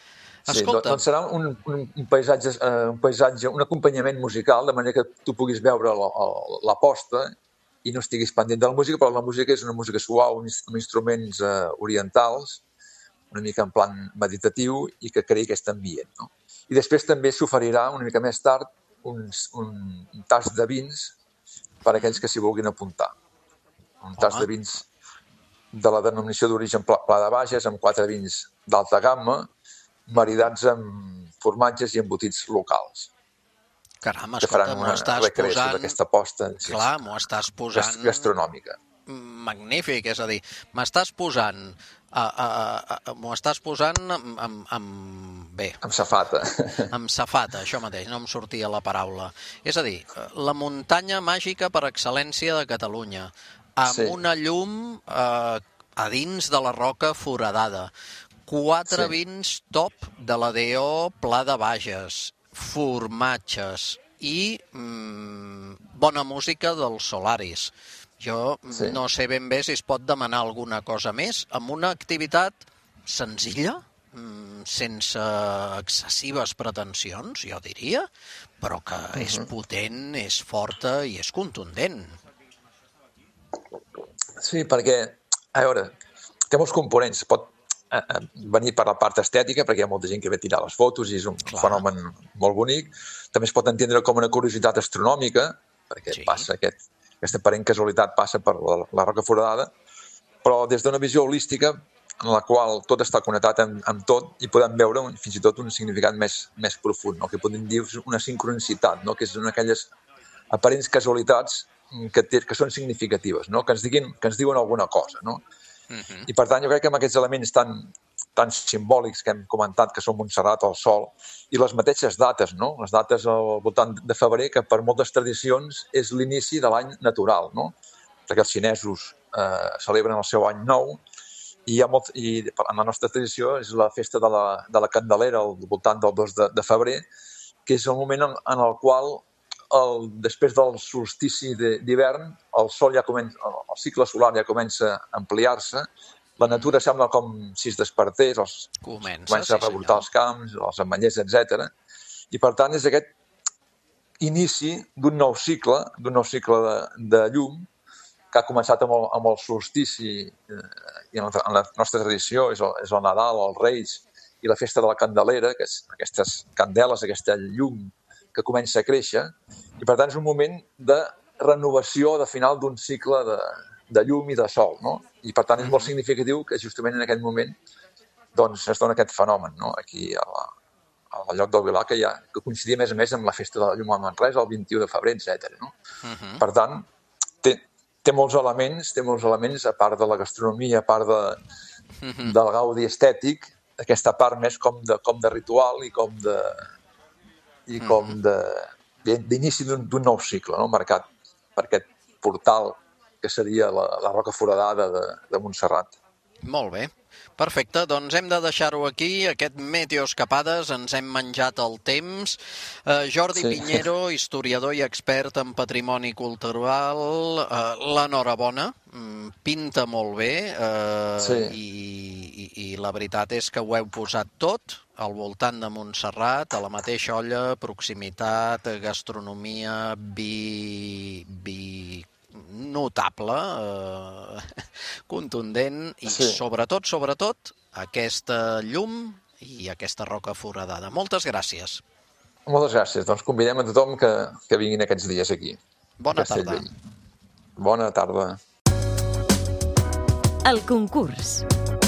Sí, Escolta... doncs serà un, un, un, paisatge, uh, un paisatge, un acompanyament musical, de manera que tu puguis veure la, la posta i no estiguis pendent de la música, però la música és una música suau, amb instruments uh, orientals, una mica en plan meditatiu i que creï aquest ambient, no? I després també s'oferirà una mica més tard uns, un, un tas de vins per a aquells que s'hi vulguin apuntar. Un tas de vins de la denominació d'origen Pla, Pla de Bages, amb quatre vins d'alta gamma, maridats amb formatges i embotits locals. Caram, que escolta, faran m'ho una estàs recreació posant... d'aquesta posta. Sí, Clar, m'ho estàs posant... Gastronòmica. Magnífic, és a dir, m'estàs posant... A, a, a, m'ho estàs posant amb, amb, amb... bé. Amb safata. Amb safata, això mateix, no em sortia la paraula. És a dir, la muntanya màgica per excel·lència de Catalunya, amb sí. una llum eh, a dins de la roca foradada, quatre sí. vins top de la D O Pla de Bages, formatges i mm, bona música dels Solaris. Jo sí. no sé ben bé si es pot demanar alguna cosa més, amb una activitat senzilla, sense excessives pretensions, jo diria, però que uh-huh. és potent, és forta i és contundent. Sí, perquè, a veure, té molts components. Pot eh, venir per la part estètica, perquè hi ha molta gent que ve a tirar les fotos i és un Clar. fenomen molt bonic. També es pot entendre com una curiositat astronòmica, perquè sí. passa aquest... Aquesta aparent casualitat passa per la, la roca foradada, però des d'una visió holística en la qual tot està connectat amb, amb tot i podem veure un, fins i tot un significat més, més profund, no? Que podem dir una sincronicitat, no? Que és una d'aquelles aparents casualitats que, té, que són significatives, no? que, ens diguin, que ens diuen alguna cosa. No? Uh-huh. I per tant jo crec que amb aquests elements tan, tan simbòlics que hem comentat, que són Montserrat, el Sol, i les mateixes dates, no? Les dates al voltant de febrer, que per moltes tradicions és l'inici de l'any natural, no? Perquè els xinesos eh, celebren el seu any nou, i, hi ha molt, i en la nostra tradició és la festa de la, de la Candelera al voltant del dos de, de febrer, que és el moment en, en el qual, el, després del solstici d'hivern, el sol ja comença, el cicle solar ja comença a ampliar-se, la natura sembla com si es despertés, els, comença, comença a revoltar sí, els camps, els ametllers, etcètera. I per tant és aquest inici d'un nou cicle, d'un nou cicle de, de llum, que ha començat amb el, amb el solstici, eh, i en la, en la nostra tradició és el, és el Nadal, els Reis, i la festa de la Candelera, que és aquestes candeles, aquesta llum que comença a créixer, i per tant és un moment de renovació de final d'un cicle de, de llum i de sol, no? I per tant és molt significatiu que justament en aquest moment doncs, es dona aquest fenomen, no? Aquí a la, al lloc del Vilar, que, ja, que coincidia més a més amb la festa de la llum a Manresa, el vint-i-u de febrer, etcètera. No? Uh-huh. Per tant, té, té molts elements, té molts elements, a part de la gastronomia, a part de, uh-huh. del gaudi estètic, aquesta part més com de, com de ritual i com de i com de d'inici d'un, d'un nou cicle, no? Marcat per aquest portal que seria la, la roca foradada de, de Montserrat. Molt bé. Perfecte, doncs hem de deixar-ho aquí, aquest Meteoescapades, ens hem menjat el temps. Uh, Jordi sí. Piñero, historiador i expert en patrimoni cultural, uh, l'enhorabona, mm, pinta molt bé, uh, sí. i, i, i la veritat és que ho heu posat tot al voltant de Montserrat, a la mateixa olla, proximitat, gastronomia, vi... vi notable, eh, contundent i sí. sobretot, sobretot, aquesta llum i aquesta roca foradada. Moltes gràcies. Moltes gràcies. Doncs convidem a tothom que, que vinguin aquests dies aquí. Bona tarda. Bona tarda. El concurs.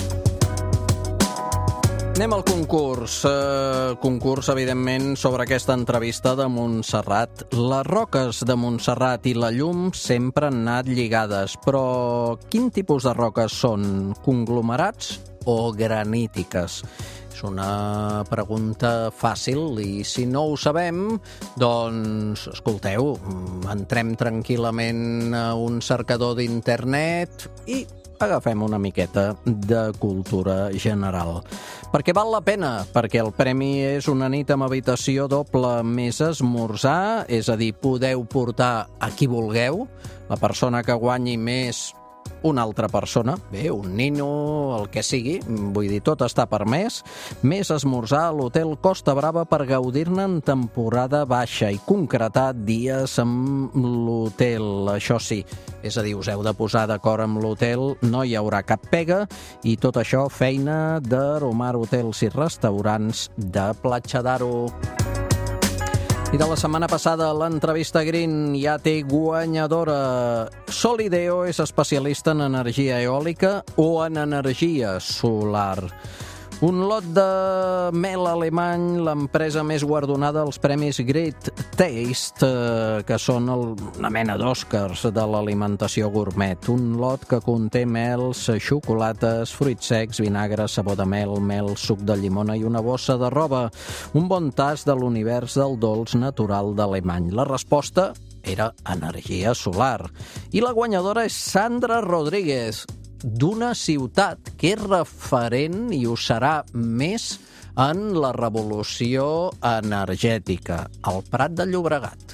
Anem al concurs. Uh, concurs, evidentment, sobre aquesta entrevista de Montserrat. Les roques de Montserrat i la llum sempre han anat lligades, però quin tipus de roques són? Conglomerats o granítiques? És una pregunta fàcil i si no ho sabem, doncs, escolteu, entrem tranquil·lament a un cercador d'internet i agafem una miqueta de cultura general. Perquè val la pena, perquè el premi és una nit amb habitació doble més esmorzar, és a dir, podeu portar a qui vulgueu, la persona que guanyi més una altra persona, bé, un nino, el que sigui, vull dir, tot està permès, més esmorzar a l'hotel Costa Brava per gaudir-ne en temporada baixa i concretar dies amb l'hotel. Això sí, és a dir, us heu de posar d'acord amb l'hotel, no hi haurà cap pega i tot això feina d'Aromar Hotels i Restaurants de Platja d'Aro. I de la setmana passada, l'entrevista Green ja té guanyadora. Solideo és especialista en energia eòlica o en energia solar. Un lot de mel alemany, l'empresa més guardonada als premis Great Taste, que són una mena d'Oscars de l'alimentació gourmet. Un lot que conté mels, xocolates, fruits secs, vinagre, sabó de mel, mel, suc de llimona i una bossa de roba. Un bon tast de l'univers del dolç natural d'alemany. La resposta era energia solar. I la guanyadora és Sandra Rodríguez, d'una ciutat que és referent i ho serà més en la revolució energètica, el Prat de Llobregat.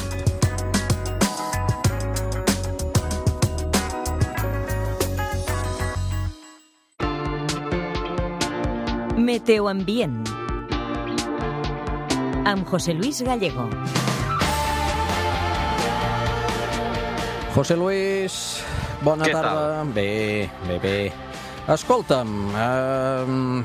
Meteoambient amb José Luis Gallego. José Luis, bona Què tarda. tal? Bé, bé, bé. Escolta'm, eh,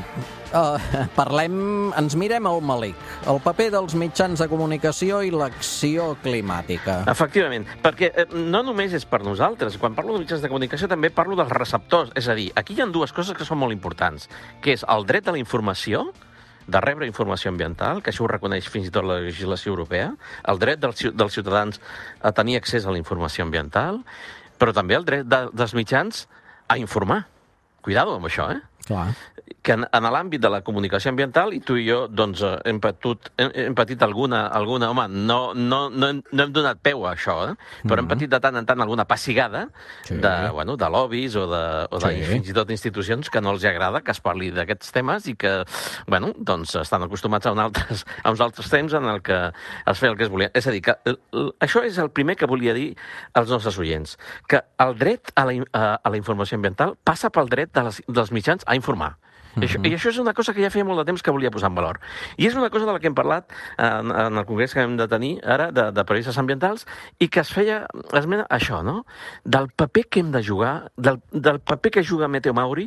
eh, parlem, ens mirem al malic, el paper dels mitjans de comunicació i l'acció climàtica. Efectivament, perquè eh, no només és per nosaltres. Quan parlo de mitjans de comunicació també parlo dels receptors. És a dir, aquí hi ha dues coses que són molt importants, que és el dret a la informació, de rebre informació ambiental, que això ho reconeix fins i tot la legislació europea, el dret dels, dels ciutadans a tenir accés a la informació ambiental, però també el dret de, dels mitjans a informar. Cuidado amb això, eh? Clar. Que en, en l'àmbit de la comunicació ambiental, i tu i jo doncs, hem, patut, hem, hem patit alguna, alguna... Home, no, no, no, hem, no hem donat peu a això, eh? Però mm-hmm. hem patit de tant en tant alguna pessigada sí. de, bueno, de lobbies o, de, o de, sí. fins i tot institucions que no els agrada que es parli d'aquests temes i que, bueno, doncs estan acostumats a, un altres, a uns altres temps en el que es feia el que es volia. És a dir, que això és el primer que volia dir als nostres oients, que el dret a la, a, a la informació ambiental passa pel dret de les, dels mitjans a informar. I això, I això és una cosa que ja feia molt de temps que volia posar en valor. I és una cosa de la que hem parlat en, en el congrés que hem de tenir ara, de, de periodistes ambientals, i que es feia esmena això, no? Del paper que hem de jugar, del, del paper que juga Meteo Mauri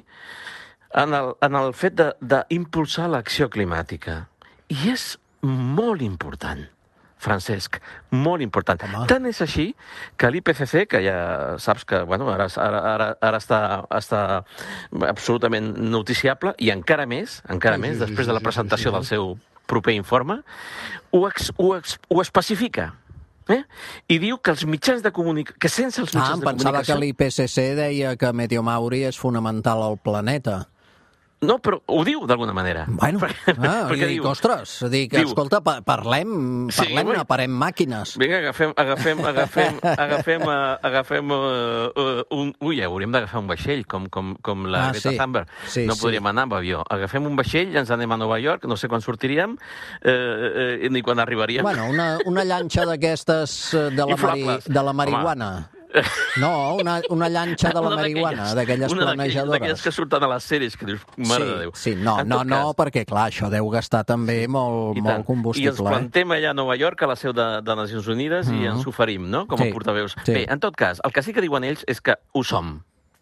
en el, en el fet d'impulsar l'acció climàtica. I és molt important, Francesc, molt important. Home. Tant és així que l'I P C C, que ja saps que bueno, ara, ara, ara, ara està, està absolutament noticiable, i encara més, encara sí, més, sí, després sí, de la presentació sí, sí, sí. del seu proper informe, ho, ex, ho, ex, ho especifica. Eh? I diu que els mitjans de comunicació... Que sense els mitjans ah, de comunicació... Ah, pensava que l'I P C C deia que Meteo Mauri és fonamental al planeta. No, però ho diu d'alguna manera. Bueno, perquè, ah, perquè dic, diu, ostres, dic, diu, escolta, pa parlem, parlem, sí, aparem màquines. Vinga, agafem, agafem, agafem, agafem, uh, agafem uh, uh, un... Ui, hauríem d'agafar un vaixell, com, com, com la ah, Greta sí. Thunberg. Sí, no podríem sí. anar amb avió. Agafem un vaixell, ens anem a Nova York, no sé quan sortiríem, eh, eh, ni quan arribaríem. Bueno, una, una llanxa d'aquestes de, la mari, de la marihuana. Home. No, una, una llanxa de la una marihuana, d'aquelles planejadores. D'aquelles que surten a les sèries, que dius, mare sí, de Déu. Sí, no, no, no, cas... perquè, clar, això deu gastar també molt, molt combustible. I ens plantem allà a Nova York, a la seu de, de Nacions Unides, mm -hmm. i ens oferim, no?, com a sí, portaveus. Sí. Bé, en tot cas, el que sí que diuen ells és que ho som.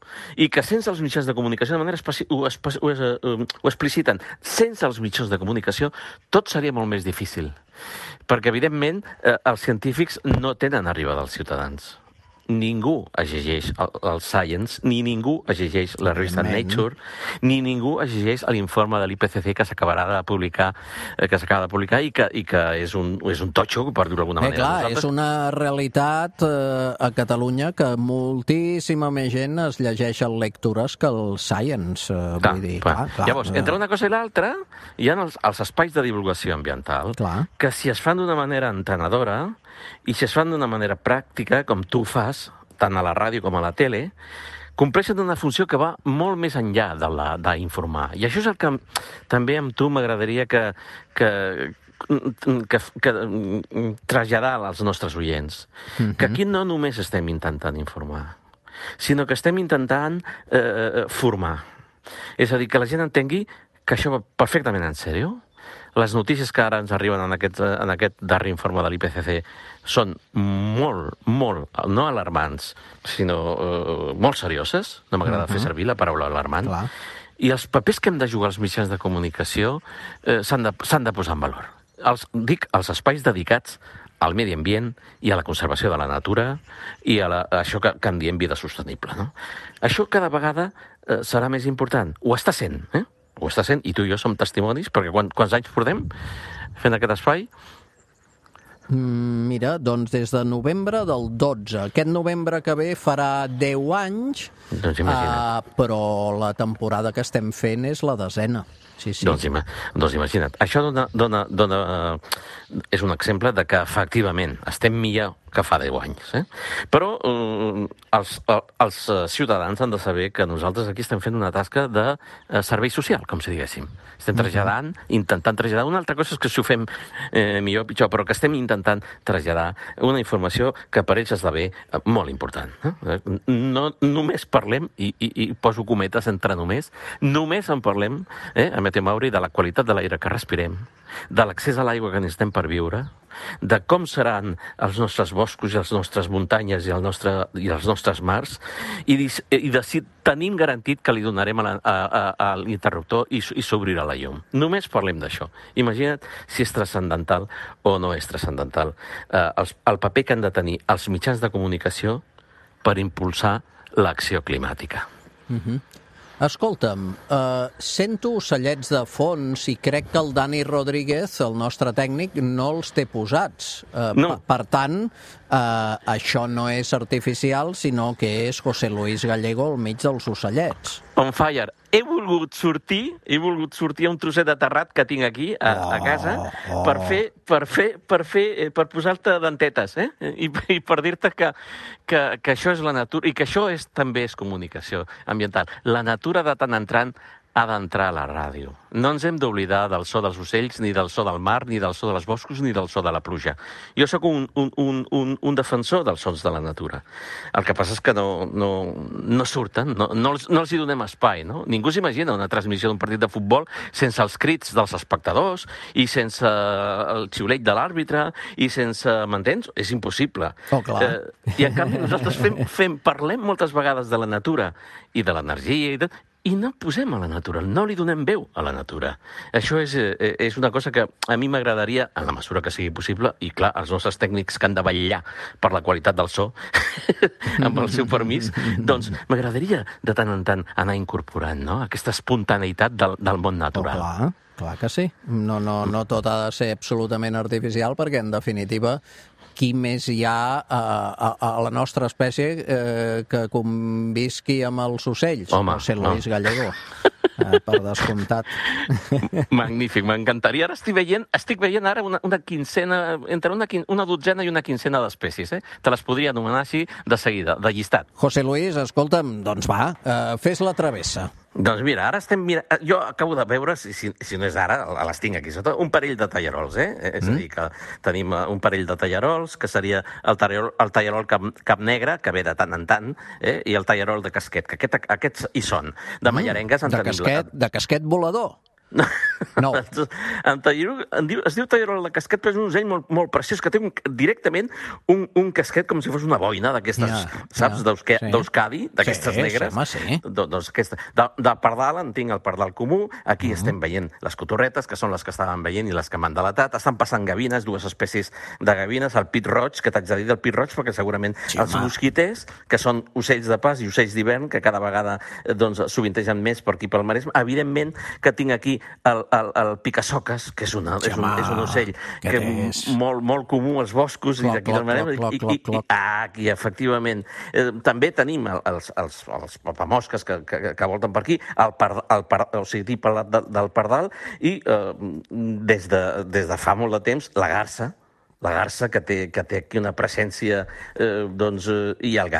I que sense els mitjans de comunicació, de manera especi... ho, espe... ho, es... ho expliciten, sense els mitjans de comunicació, tot seria molt més difícil. Perquè, evidentment, eh, els científics no tenen arribada als ciutadans. Ningú es llegeix el, el Science, ni ningú es llegeix la revista Nature, ni ningú es llegeix l'informe de l'I P C C que s'acabarà de publicar, eh, que s'acaba de publicar i que, i que és, un, és un totxo, per dir-ho d'alguna eh, manera. Clar, Nosaltres... és una realitat eh, a Catalunya que moltíssima més gent es llegeix el lectures que el Science, eh, clar, vull dir. Clar. Clar, clar, Llavors, entre una cosa i l'altra, hi ha els, els espais de divulgació ambiental, clar. que si es fan d'una manera entenedora i si es fan d'una manera pràctica, com tu fas, tant a la ràdio com a la tele, compleixen una funció que va molt més enllà d'informar. I això és el que també amb tu m'agradaria que, que, que, que traslladar als nostres oients. Mm-hmm. Que aquí no només estem intentant informar, sinó que estem intentant eh, formar. És a dir, que la gent entengui que això va perfectament en sèrio. Les notícies que ara ens arriben en aquest, en aquest darrer informe de l'I P C C són molt, molt, no alarmants, sinó eh, molt serioses. No m'agrada uh-huh. fer servir la paraula alarmant. Clar. I els papers que hem de jugar als mitjans de comunicació eh, s'han de, s'han de posar en valor. Els, dic, els espais dedicats al medi ambient i a la conservació de la natura i a, la, a això que, que en diem vida sostenible. No? Això cada vegada eh, serà més important. Ho està sent, eh? Ho està sent, i tu i jo som testimonis, perquè quan, quants anys portem fent aquest espai? Mira, doncs des de novembre del dotze. Aquest novembre que ve farà deu anys, doncs imagina't. Uh, però la temporada que estem fent és la desena. Sí, sí. Doncs, ima, doncs imagina't. Això dona, dona, dona, uh, és un exemple de que efectivament estem millor que fa deu anys. Eh? Però uh, els, uh, els uh, ciutadans han de saber que nosaltres aquí estem fent una tasca de uh, servei social, com si diguéssim. Estem traslladant, uh-huh. intentant traslladar. Una altra cosa és que si ho fem eh, millor o pitjor, però que estem intentant traslladar una informació que per ells esdevé uh, molt important. Eh? No només parlem, i, i, i poso cometes entre només, només en parlem, eh, a Meteo Mauri, de la qualitat de l'aire que respirem, de l'accés a l'aigua que necessitem per viure, de com seran els nostres boscos i les nostres muntanyes i, el nostre, i els nostres mars, i, i de si tenim garantit que li donarem a, la, a, a, a l'interruptor i, i s'obrirà la llum. Només parlem d'això. Imagina't si és transcendental o no és transcendental eh, el, el paper que han de tenir els mitjans de comunicació per impulsar l'acció climàtica. Mhm. Escolta'm, uh, sento ocellets de fons i crec que el Dani Rodríguez, el nostre tècnic, no els té posats. Uh, no. per, per tant, uh, això no és artificial, sinó que és José Luis Gallego al mig dels ocellets. On fire. He volgut sortir, he volgut sortir a un trosset de terrat que tinc aquí a, oh, a casa oh. per fer, per fer, per fer, per posar-te dentetes, eh? I, i per dir-te que, que, que això és la natura i que això és, també és comunicació ambiental. La natura de tant en tant ha d'entrar a la ràdio. No ens hem d'oblidar del so dels ocells, ni del so del mar, ni del so dels boscos, ni del so de la pluja. Jo sóc un, un, un, un, un defensor dels sons de la natura. El que passa és que no, no, no surten, no, no, els, no els hi donem espai. No? Ningú s'imagina una transmissió d'un partit de futbol sense els crits dels espectadors i sense el xiuleig de l'àrbitre i sense... M'entens? És impossible. Oh, clar. Eh, I en canvi nosaltres fem, fem, parlem moltes vegades de la natura i de l'energia i de... I no posem a la natura, no li donem veu a la natura. Això és, eh, és una cosa que a mi m'agradaria, en la mesura que sigui possible, i clar, els nostres tècnics que han de vetllar per la qualitat del so, amb el seu permís, doncs m'agradaria de tant en tant anar incorporant, no?, aquesta espontaneïtat del, del món natural. Oh, clar. Clar que sí. No, no, no tot ha de ser absolutament artificial perquè, en definitiva, qui més hi ha a, a, a la nostra espècie eh, que convisqui amb els ocells? Home, José Luis no. Gallego, eh, per descomptat. Magnífic, m'encantaria. Ara estic veient, estic veient ara una, una quincena, entre una, una dotzena i una quincena d'espècies. Eh? Te les podria anomenar així de seguida, de llistat. José Luis, escolta'm, doncs va, eh, fes la travessa. Doncs mira, ara estem mirant... Jo acabo de veure, si, si, si no és ara, les tinc aquí sota, un parell de tallarols, eh? És mm. a dir, que tenim un parell de tallarols, que seria el tallarol, el tallarol cap, cap negre, que ve de tant en tant, eh? I el tallarol de casquet, que aquest, aquests hi són. De mallarengues en de tenim... Casquet, de casquet volador. No. En tallarol, en diu, es diu tallarol de casquet, però és un ocell molt, molt preciós, que té un, directament un, un casquet com si fos una boina d'aquestes, ja, saps, ja, d'Euskadi, sí. d'aquestes sí, negres. Sí, sí. Doncs aquesta. De, de pardal en tinc el pardal comú, aquí uh-huh. estem veient les cotorretes, que són les que estàvem veient i les que m'han delatat. Estan passant gavines, dues espècies de gavines, el pit roig, que t'haig de dir del pit roig, perquè segurament sí, els home. mosquiters, que són ocells de pas i ocells d'hivern, que cada vegada doncs, sovintegen més per aquí pel Maresme. Evidentment que tinc aquí el, el, el picasoques, que és, una, és, un, és un ocell que és molt, molt comú als boscos cloc, i d'aquí del Maresme. I, i, i, ah, aquí, efectivament. Eh, també tenim els, els, els papamosques que, que, que volten per aquí, el, par, el, par, o sigui, parlat de, del pardal, i eh, des, de, des de fa molt de temps la garsa, la garsa que té, que té aquí una presència, eh, doncs, eh, i el gaig.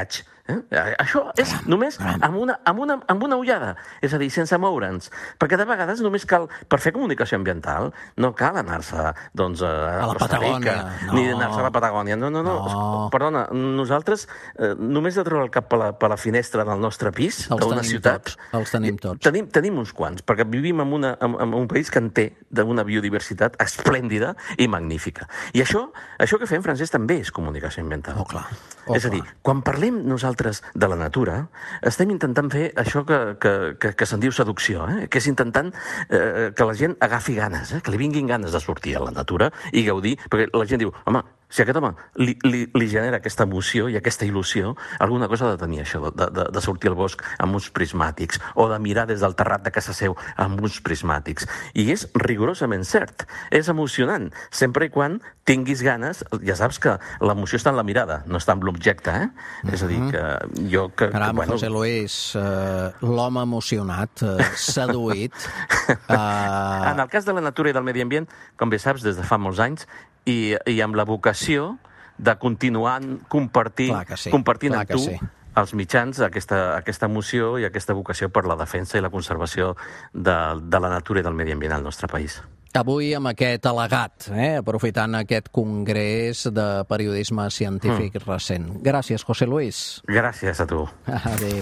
Eh? Això és només amb una, amb, una, amb una ullada, és a dir, sense moure'ns. Perquè de vegades només cal, per fer comunicació ambiental, no cal anar-se doncs, a, a la Costa Rica, Patagònia. ni anar-se a la Patagònia. No, no, no. No. Perdona, nosaltres eh, només de treure el cap per la, per la finestra del nostre pis, Els d'una tenim ciutat, tots, els tenim tots. Tenim, tenim uns quants, perquè vivim en, una, en, en un país que en té d'una biodiversitat esplèndida i magnífica. I això, això que fem, Francesc, també és comunicació ambiental. Oh, clar. Oh, és a dir, clar. quan parlem nosaltres de la natura, estem intentant fer això que, que, que, que se'n diu seducció, eh? que és intentant eh, que la gent agafi ganes, eh? que li vinguin ganes de sortir a la natura i gaudir, perquè la gent diu, home, si a aquest home li, li, li genera aquesta emoció i aquesta il·lusió, alguna cosa ha de tenir això, de, de, de sortir al bosc amb uns prismàtics, o de mirar des del terrat de casa seu amb uns prismàtics. I és rigorosament cert, és emocionant, sempre i quan tinguis ganes, ja saps que l'emoció està en la mirada, no està en l'objecte, eh? Mm-hmm. És a dir, que jo... Que, Caram, que, bueno... José Luis, eh, l'home emocionat, eh, seduït... Eh... En el cas de la natura i del medi ambient, com bé saps, des de fa molts anys, i, i amb la vocació de continuar compartir, sí, compartint amb tu sí. els mitjans aquesta, aquesta emoció i aquesta vocació per la defensa i la conservació de, de la natura i del medi ambient al nostre país. Avui amb aquest al·legat, eh, aprofitant aquest congrés de periodisme científic mm. recent. Gràcies, José Luis. Gràcies a tu. Adéu.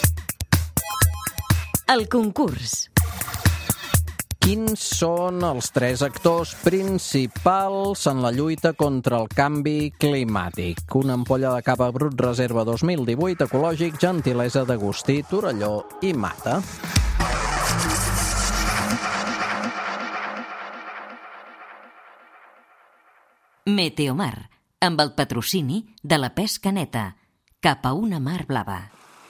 El concurs. Quins són els tres actors principals en la lluita contra el canvi climàtic? Una ampolla de cava brut reserva dos mil divuit, ecològic, gentilesa d'Agustí, Torelló i Mata. Meteomar, amb el patrocini de la pesca neta, cap a una mar blava.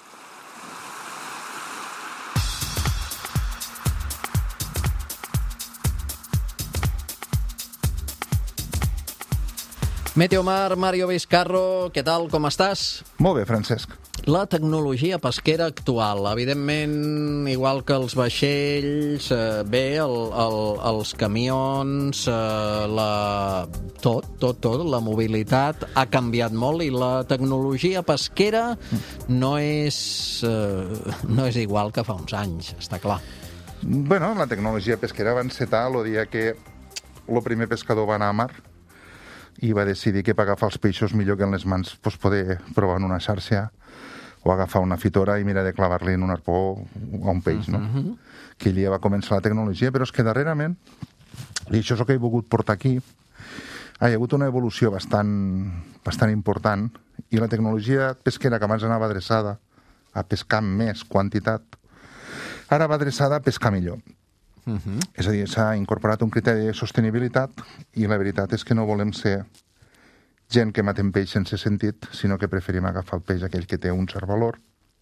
Meteomar, Mario Vizcarro, què tal, com estàs? Molt bé, Francesc. La tecnologia pesquera actual, evidentment, igual que els vaixells, eh, bé, el, el, els camions, eh, la... tot, tot, tot, la mobilitat ha canviat molt i la tecnologia pesquera no és, eh, no és igual que fa uns anys, està clar. Bueno, la tecnologia pesquera va encetar el dia que el primer pescador va anar a mar i va decidir que per agafar els peixos millor que en les mans pues, poder provar en una xarxa o agafar una fitora i mirar de clavar-li en un arpó a un peix, no? Mm-hmm. Que allà va començar la tecnologia, però és que darrerament, i això és el que he volgut portar aquí, hi ha hagut una evolució bastant, bastant important i la tecnologia pesquera que abans anava adreçada a pescar més quantitat, ara va adreçada a pescar millor. Uh-huh. És a dir, s'ha incorporat un criteri de sostenibilitat i la veritat és que no volem ser gent que matem peix sense sentit, sinó que preferim agafar el peix aquell que té un cert valor,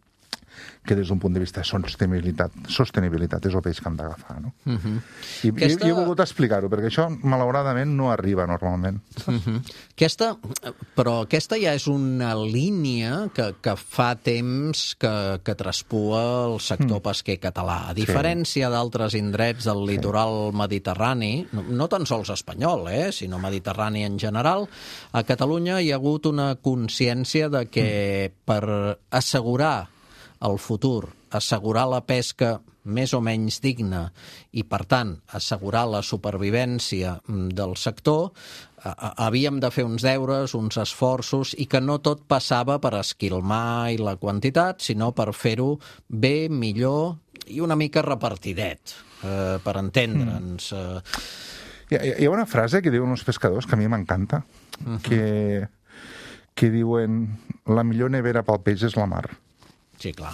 que des d'un punt de vista de sostenibilitat, sostenibilitat és el peix que hem d'agafar, no? Uh-huh. I, Aquesta... i, i he volgut explicar-ho, perquè això, malauradament, no arriba normalment. Uh-huh. Aquesta, però aquesta ja és una línia que, que fa temps que, que traspua el sector mm. pesquer català. A diferència sí. d'altres indrets del litoral sí. mediterrani, no, no tan sols espanyol, eh, sinó mediterrani en general, a Catalunya hi ha hagut una consciència de que mm. per assegurar el futur, assegurar la pesca més o menys digna i, per tant, assegurar la supervivència del sector, havíem de fer uns deures, uns esforços, i que no tot passava per esquilmar i la quantitat, sinó per fer-ho bé, millor i una mica repartidet, eh, per entendre'ns. Mm. Hi, ha, hi ha una frase que diuen uns pescadors que a mi m'encanta, uh-huh. que, que diuen la millor nevera pel peix és la mar. Sí, clar.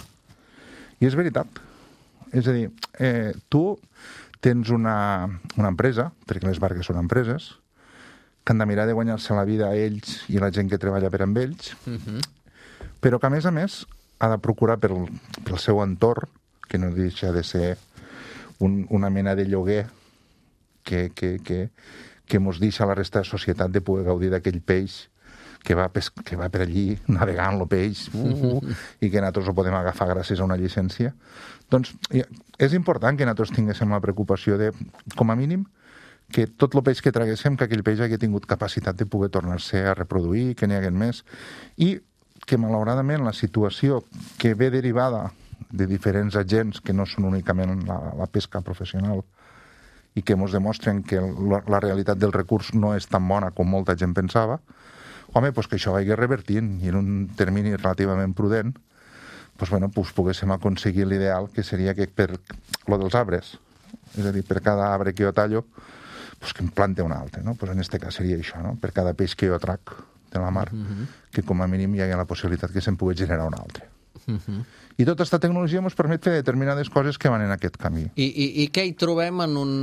I és veritat. És a dir, eh, tu tens una, una empresa, perquè les barques són empreses, que han de mirar de guanyar-se la vida a ells i a la gent que treballa per amb ells, uh-huh. però que, a més a més, ha de procurar pel, pel seu entorn, que no deixa de ser un, una mena de lloguer que, que, que, que mos deixa a la resta de societat de poder gaudir d'aquell peix que va, pes- que va per allí navegant el peix uh, uh, i que nosaltres ho podem agafar gràcies a una llicència. Doncs és important que nosaltres tinguéssim la preocupació de, com a mínim, que tot el peix que traguéssim, que aquell peix hagi tingut capacitat de poder tornar-se a reproduir, que n'hi hagués més, i que malauradament la situació que ve derivada de diferents agents que no són únicament la, la pesca professional i que ens demostren que la, la realitat del recurs no és tan bona com molta gent pensava, home, pues que això vagi revertint i en un termini relativament prudent pues, bueno, pues, poguéssim aconseguir l'ideal, que seria que per lo dels arbres, és a dir, per cada arbre que jo tallo, pues, que em plante un altre, no? Pues en este cas seria això, no? Per cada peix que jo atrac de la mar, uh-huh. que com a mínim hi hagi la possibilitat que se'n pugui generar un altre. Uh-huh. I tota aquesta tecnologia ens permet fer determinades coses que van en aquest camí. I, i, i què hi trobem en un,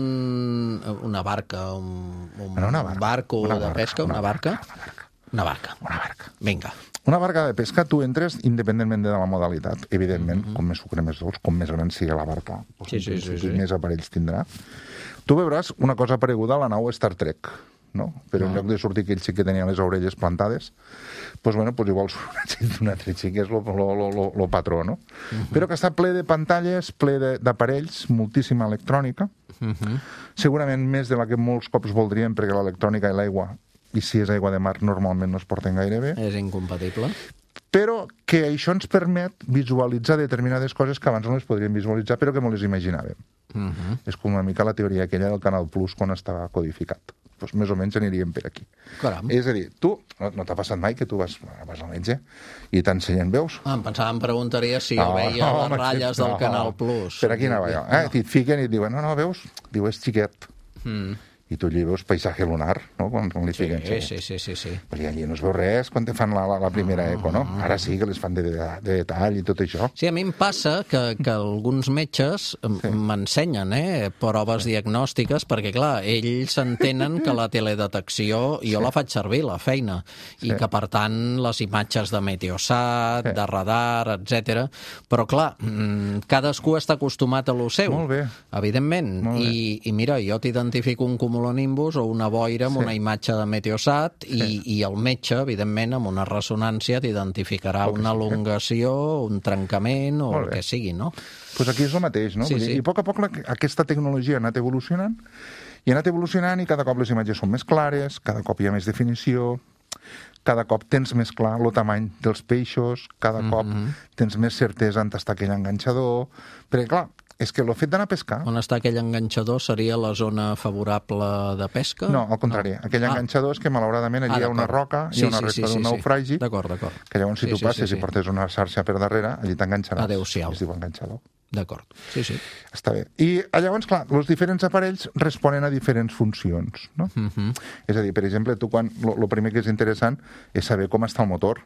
una barca? Un, un, una barca, un barco una de barca, pesca? Una, una barca? barca? Una barca. Una barca. Una barca. Vinga. Una barca de pesca, tu entres independentment de la modalitat. Evidentment, uh-huh. com més sucre, més dolç, com més gran sigui la barca, doncs, sí, sí, sí, sí. més aparells tindrà. Tu veuràs una cosa pareguda a la nau Star Trek, no? Però en lloc de sortir aquell xic que tenia les orelles plantades, doncs, bueno, doncs igual surt un altre xic, és el patró, no? Uh-huh. Però que està ple de pantalles, ple d'aparells, moltíssima electrònica, uh-huh. segurament més de la que molts cops voldríem, perquè l'electrònica i l'aigua, i si és aigua de mar, normalment no es porten gaire bé. És incompatible. Però que això ens permet visualitzar determinades coses que abans no les podríem visualitzar, però que no les imaginàvem. Uh-huh. És com una mica la teoria aquella del Canal Plus quan estava codificat. Pues més o menys aniríem per aquí. Caram. És a dir, tu, no, no t'ha passat mai que tu vas, vas al metge i t'ensenyen veus? Ah, em pensava, em preguntaria si no, veia no, les ratlles no, del Canal Plus. Per aquí anava jo. Eh? No. Et fiquen i et diuen, no, no, veus? Diu, és xiquet. Mm. I tu allí veus paisatge lunar, no?, quan, quan li fiquen. Sí, sí, sí, sí. Perquè allí no es veu res quan te fan la, la, la primera no, eco, no? Ara sí que les fan de, de, de detall i tot això. Sí, a mi em passa que, que alguns metges sí. m'ensenyen eh, proves sí. diagnòstiques, perquè, clar, ells entenen que la teledetecció, jo sí. la faig servir, la feina, sí. i que, per tant, les imatges de meteosat, sí. de radar, etcètera. Però, clar, cadascú està acostumat a lo seu. Molt bé. Evidentment. Molt bé. I, I mira, jo t'identifico un cumulonimbus o una boira amb sí. una imatge de meteosat i, sí. i el metge, evidentment, amb una ressonància t'identificarà una elongació, un trencament o el que sigui, no? Doncs pues aquí és el mateix, no? Sí, sí. I a poc a poc la, aquesta tecnologia ha anat evolucionant i ha anat evolucionant i cada cop les imatges són més clares, cada cop hi ha més definició, cada cop tens més clar el tamany dels peixos, cada mm-hmm. cop tens més certesa on està aquell enganxador, perquè, clar, és que el fet d'anar a pescar... On està aquell enganxador seria la zona favorable de pesca? No, al contrari. No. Aquell ah. enganxador és que, malauradament, allí ah, hi ha una roca, sí, hi ha una resta sí, sí, d'un sí, naufragi, sí. D'acord, d'acord. Que llavors, si sí, tu passes sí, sí, sí. i portes una xarxa per darrere, allí t'enganxaràs. Adéu-siau. Es diu enganxador. D'acord, sí, sí. Està bé. I llavors, clar, els diferents aparells responen a diferents funcions, no? Uh-huh. És a dir, per exemple, tu quan... El primer que és interessant és saber com està el motor.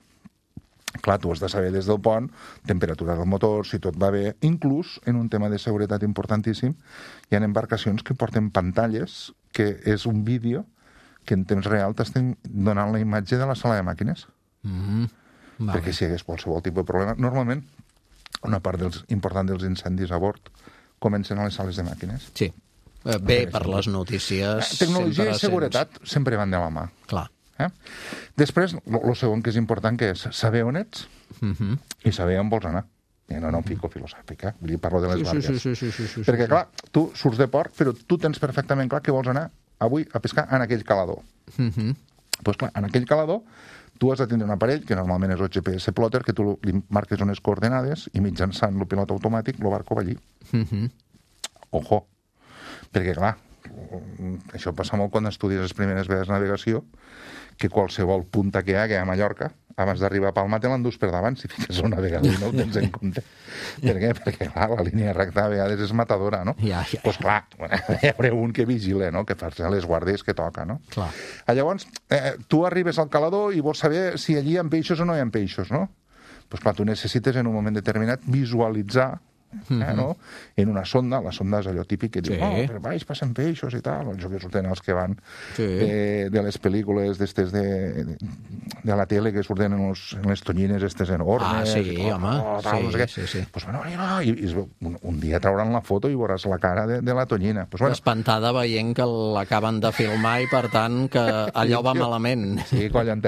Clar, tu has de saber des del pont, temperatura del motor, si tot va bé. Inclús, en un tema de seguretat importantíssim, hi ha embarcacions que porten pantalles, que és un vídeo que en temps real t'estan donant la imatge de la sala de màquines. Mm-hmm. Vale. Perquè si hi hagués qualsevol tipus de problema... Normalment, una part dels, important dels incendis a bord comencen a les sales de màquines. Sí. Bé, per les notícies... Tecnologia i seguretat sents... sempre van de la mà. Clar. Eh? Després, el segon que és important, que és saber on ets uh-huh. i saber on vols anar. I no, no em fico filosòfic, eh? Vull dir, parlo de les sí, barques. Sí, sí, sí, sí, sí, Perquè, sí. clar, tu surts de port, però tu tens perfectament clar que vols anar avui a pescar en aquell calador. Uh-huh. Pues, clar, en aquell calador tu has de tindre un aparell, que normalment és el G P S plotter, que tu li marques unes coordenades i mitjançant el pilot automàtic el barco va allí. Uh-huh. Ojo! Perquè, clar, això passa molt quan estudies les primeres vegades de navegació, que qualsevol punta que hi hagi a Mallorca, abans d'arribar a Palma te l'endús per davant, si fiques un navegador i no ho tens en compte. Per què? Perquè, clar, la línia recta a vegades és matadora, no? Ja, ja. Doncs, clar, hi haurà un que vigila, no?, que fa les guàrdies que toca, no? Clar. Llavors, eh, tu arribes al calador i vols saber si allí hi ha peixos o no hi ha peixos, no? Doncs, clar, tu necessites en un moment determinat visualitzar Eh, no? En una sonda, la sonda és allò típic que diu, sí. oh, per baix passen peixos i tal, això que surten els que van sí. de, de les pel·lícules d'estes de, de, de la tele que surten en, los, en les tonyines estes enormes. Ah, sí, oh, home. Oh, tal, sí, no sé sí, sí. Pues, bueno, no, i, i un, un dia trauran la foto i veuràs la cara de, de la tonyina. Pues, bueno. Espantada veient que l'acaben de filmar i, per tant, que allò va malament. Sí, colla en terra.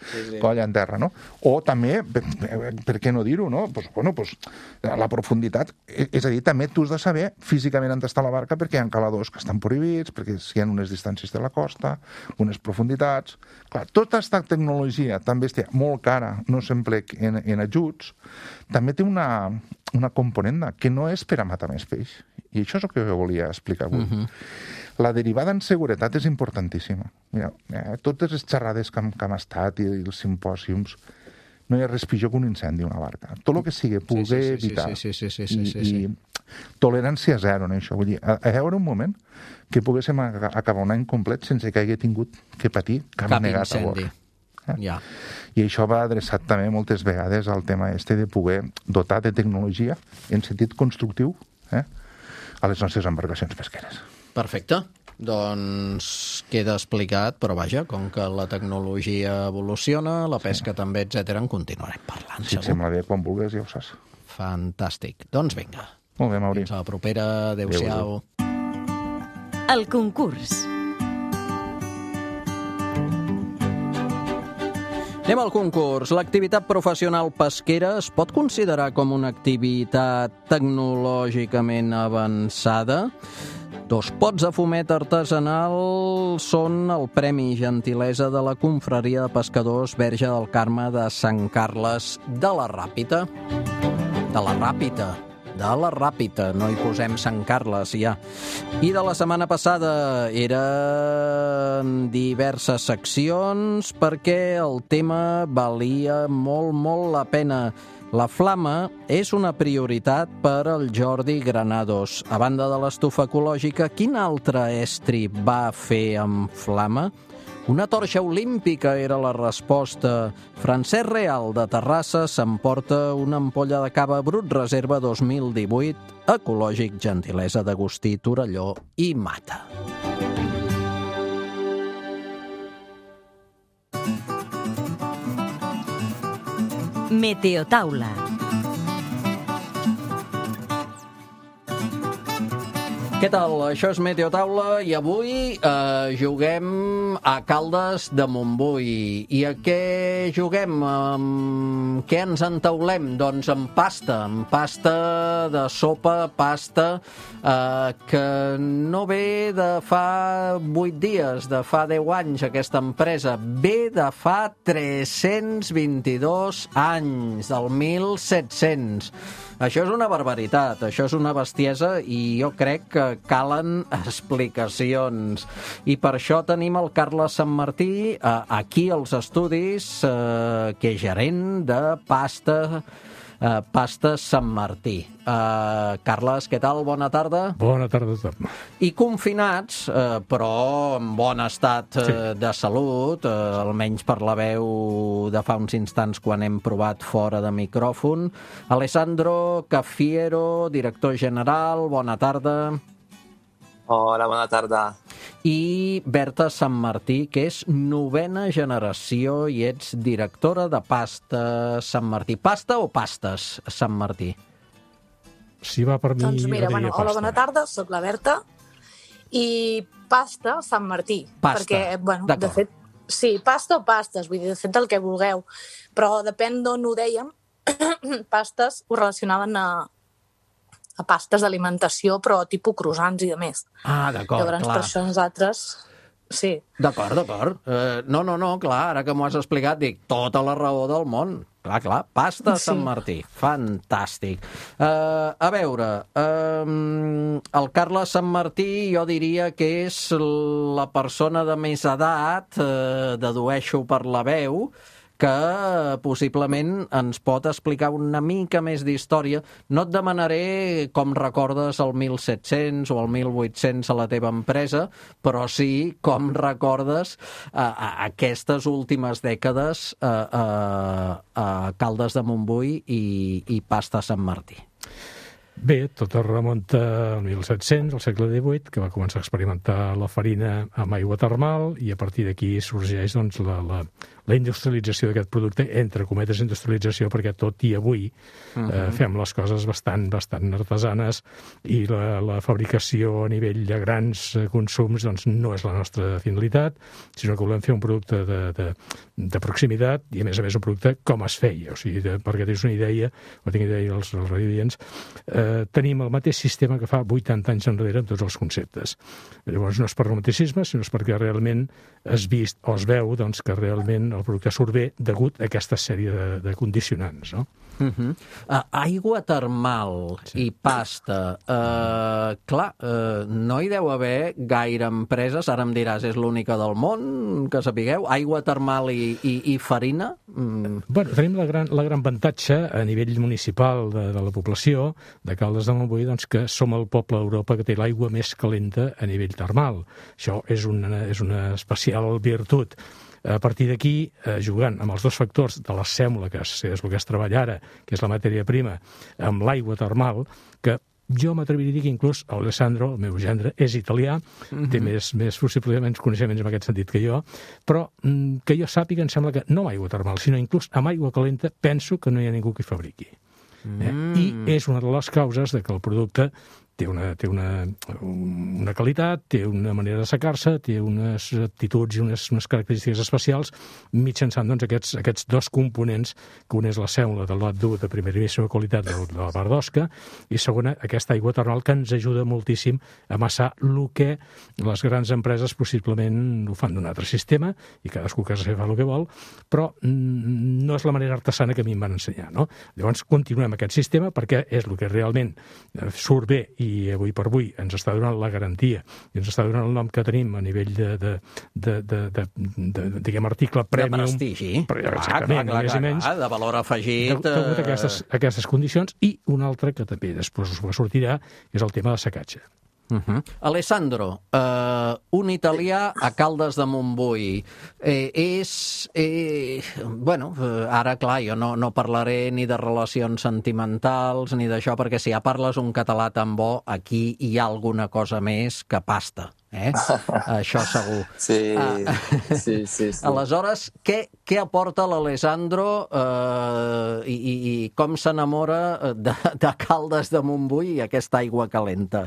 sí, sí. colla en terra, no? O també, per, per què no dir-ho, no? Pues, bueno, pues, la profunditat, és a dir, també tu has de saber físicament on està la barca perquè hi ha caladors que estan prohibits, perquè hi ha unes distàncies de la costa, unes profunditats... Clar, tota aquesta tecnologia tan bèstia, molt cara, no s'emplec en, en ajuts, també té una, una component que no és per a matar més peix. I això és el que jo volia explicar avui. Uh-huh. La derivada en seguretat és importantíssima. Mira, eh, totes les xerrades que hem, que hem estat i els simpòsiums, no hi ha res pitjor que un incendi a una barca. Tot el que sigui poder sí, sí, sí, evitar. Sí, sí, sí, sí, sí, sí, sí. I tolerància zero en això. Vull dir, a, a veure un moment que poguéssim acabar un any complet sense que hagi tingut que patir cap, cap negat incendi. A bord. Eh? Ja. I això va adreçat també moltes vegades al tema este de poder dotar de tecnologia en sentit constructiu eh? a les nostres embarcacions pesqueres. Perfecte. Doncs queda explicat, però vaja, com que la tecnologia evoluciona, la pesca sí. també, etcètera, en continuarem parlant. Si et sembla bé, quan vulguis, ja ho saps. Fantàstic. Doncs vinga. Molt bé, Mauri. Fins a la propera. Adéu-siau. El concurs. Anem al concurs. L'activitat professional pesquera es pot considerar com una activitat tecnològicament avançada? Dos pots de fumet artesanal són el Premi Gentilesa de la Confraria de Pescadors Verge del Carme de Sant Carles de la Ràpita. De la Ràpita. De la Ràpita, no hi posem Sant Carles, ja. I de la setmana passada eren diverses seccions perquè el tema valia molt, molt la pena. La flama és una prioritat per al Jordi Granados. A banda de l'estufa ecològica, quin altre estri va fer amb flama? Una torxa olímpica era la resposta. Francesc Real, de Terrassa, s'emporta una ampolla de cava Brut Reserva dos mil divuit, ecològic, gentilesa d'Agustí Torelló i Mata. Meteotaula. Què tal? Això és Meteotaula i avui eh, juguem a Caldes de Montbui. I a què juguem? Um, què ens entaulem? Doncs amb pasta, amb pasta de sopa, pasta eh, que no ve de fa vuit dies, de fa deu anys, aquesta empresa. Ve de fa tres-cents vint-i-dos anys, del mil set-cents. Això és una barbaritat, això és una bestiesa i jo crec que calen explicacions. I per això tenim el Carles Santmartí eh, aquí als estudis, eh, que és gerent de pasta, eh, pasta Santmartí. Eh, Carles, què tal? Bona tarda. Bona tarda a tothom. I confinats, eh, però en bon estat eh, sí. de salut, eh, almenys per la veu de fa uns instants quan hem provat fora de micròfon. Alessandro Cafiero, director general, bona tarda. Hola, bona tarda. I Berta Santmartí, que és novena generació i ets directora de Pasta Santmartí. Pasta o pastes, Santmartí? Si va per mi, doncs mira, jo diria bueno, hola, bona tarda, soc la Berta. I pasta Santmartí. Pasta, perquè, bueno, d'acord. de fet, sí, pasta o pastes, vull dir, de fet el que vulgueu. Però depèn d'on ho dèiem, pastes ho relacionaven a, a pastes d'alimentació, però tipus croissants i de més. Ah, d'acord, Llavors, clar. per això nosaltres... Sí. D'acord, d'acord. Uh, no, no, no, clar, ara que m'ho has explicat, dic, tota la raó del món. Clar, clar, pasta Sí. Santmartí. Fantàstic. Uh, a veure, uh, el Carles Santmartí jo diria que és la persona de més edat, uh, dedueixo per la veu, que possiblement ens pot explicar una mica més d'història. No et demanaré com recordes el mil set-cents o el mil vuit-cents a la teva empresa, però sí com recordes a, a aquestes últimes dècades a, a, a Caldes de Montbui i, i Pasta Santmartí. Bé, tot es remunta al mil set-cents, al segle divuit, que va començar a experimentar la farina amb aigua termal i a partir d'aquí sorgeix doncs, la, la, la industrialització d'aquest producte, entre cometes industrialització, perquè tot i avui uh-huh. eh, fem les coses bastant, bastant artesanes i la, la fabricació a nivell de grans consums doncs, no és la nostra finalitat, sinó que volem fer un producte de, de, de proximitat i, a més a més, un producte com es feia. O sigui, de, perquè tens una idea, o tinc idea els, els radioients, eh, tenim el mateix sistema que fa vuitanta anys enrere amb tots els conceptes. Llavors, no és per romanticisme, sinó és perquè realment es vist o es veu doncs, que realment el producte surt bé degut a aquesta sèrie de, de condicionants, no? Uh-huh. uh, aigua termal sí. i pasta. Uh, clar, uh, no hi deu haver gaire empreses, ara em diràs, és l'única del món, que sapigueu, aigua termal i, i, i farina? Mm. Bueno, tenim la gran, la gran avantatge a nivell municipal de, de la població de Caldes de Montbui, doncs, que som el poble d'Europa que té l'aigua més calenta a nivell termal. Això és una, és una especial virtut. A partir d'aquí, eh, jugant amb els dos factors de la sèmola, que és, és el que es treballa ara, que és la matèria prima, amb l'aigua termal, que jo m'atreviria a dir que inclús Alessandro, el meu gendre, és italià, mm-hmm. té més, més possiblement coneixements en aquest sentit que jo, però mm, que jo sàpiga, em sembla que no amb aigua termal, sinó inclús amb aigua calenta, penso que no hi ha ningú que hi fabriqui. Eh? Mm. I és una de les causes de que el producte té una, té una, una qualitat, té una manera de secar-se, té unes aptituds i unes, unes característiques especials mitjançant doncs, aquests, aquests dos components, que un és la sèmola de l'O dur de primeríssima qualitat de, de la part d'Osca, i segona, aquesta aigua termal que ens ajuda moltíssim a amassar el que les grans empreses possiblement ho fan d'un altre sistema, i cadascú que fa el que vol, però mm, no és la manera artesana que a mi em van ensenyar, no? Llavors continuem aquest sistema perquè és el que realment surt bé i avui per avui ens està donant la garantia i ens està donant el nom que tenim a nivell de, de, de, de, de, de, de diguem, article premium. De prestigi. Exactament, clar, clar, més clar, i menys. clar, de valor afegit. De, de, de aquestes, aquestes condicions. I una altra que també després us sortirà és el tema de secatge. Uh-huh. Alessandro, uh, un italià a Caldes de Montbui. Eh, és... Eh, bueno, eh, ara, clar, jo no, no parlaré ni de relacions sentimentals ni d'això, perquè si ja parles un català tan bo, aquí hi ha alguna cosa més que pasta. Eh? Això segur. Sí, uh, sí, sí, sí. Aleshores, què, què aporta l'Alessandro uh, i, i, i com s'enamora de, de Caldes de Montbui i aquesta aigua calenta?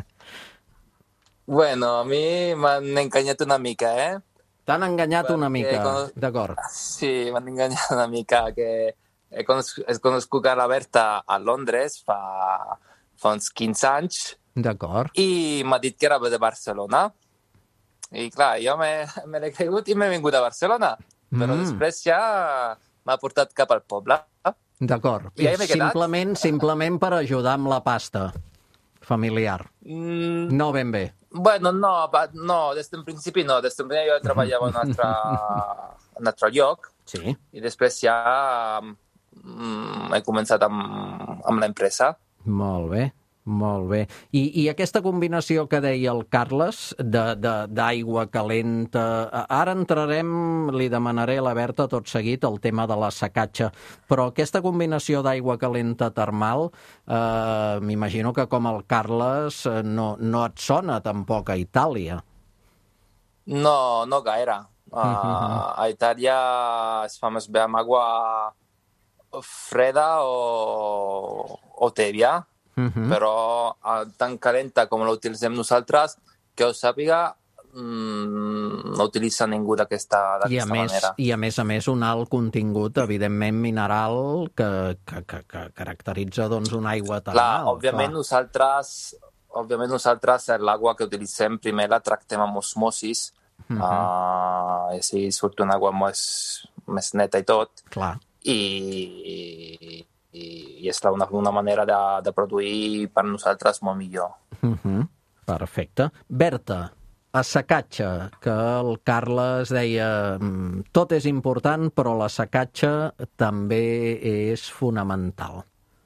Bueno, a mi m'han enganyat una mica, eh? T'han enganyat Perquè una mica, con... d'acord. Sí, m'han enganyat una mica, que he conoscut, he conoscut a la Berta a Londres fa, fa uns quinze anys. D'acord. I m'ha dit que era de Barcelona. I clar, jo me, me l'he cregut i m'he vingut a Barcelona. Però mm. després ja m'ha portat cap al poble. D'acord. I ahí m'he quedat. Simplement, simplement per ajudar amb la pasta familiar. Mm. No ben bé. Bueno, no, no, des d'un principi no. Des d'un principi jo treballava en un altre, en un altre lloc. Sí. I després ja mm, he començat amb, amb l'empresa. Molt bé. Molt bé. I, i aquesta combinació que deia el Carles d'aigua calenta... Ara entrarem, li demanaré a la Berta tot seguit el tema de la secatge, però aquesta combinació d'aigua calenta termal, eh, m'imagino que com el Carles no, no et sona tampoc a Itàlia. No, no gaire. Uh, uh-huh. A Itàlia es fa més bé amb aigua freda o, o tèbia. Uh-huh. Però tan calenta com l'utilitzem nosaltres, que ho sàpiga, mmm, no utilitza ningú d'aquesta manera. I a més a més un alt contingut, evidentment, mineral que, que, que, que caracteritza doncs, una aigua termal. Clar, òbviament clar. nosaltres, òbviament nosaltres l'aigua que utilitzem primer la tractem amb osmosis, uh-huh. uh, i així surt una aigua més, més neta i tot. Clar. I... i és una, una manera de, de produir per nosaltres molt millor. Uh-huh. Perfecte. Berta, a secatge, que el Carles deia tot és important, però la secatge també és fonamental.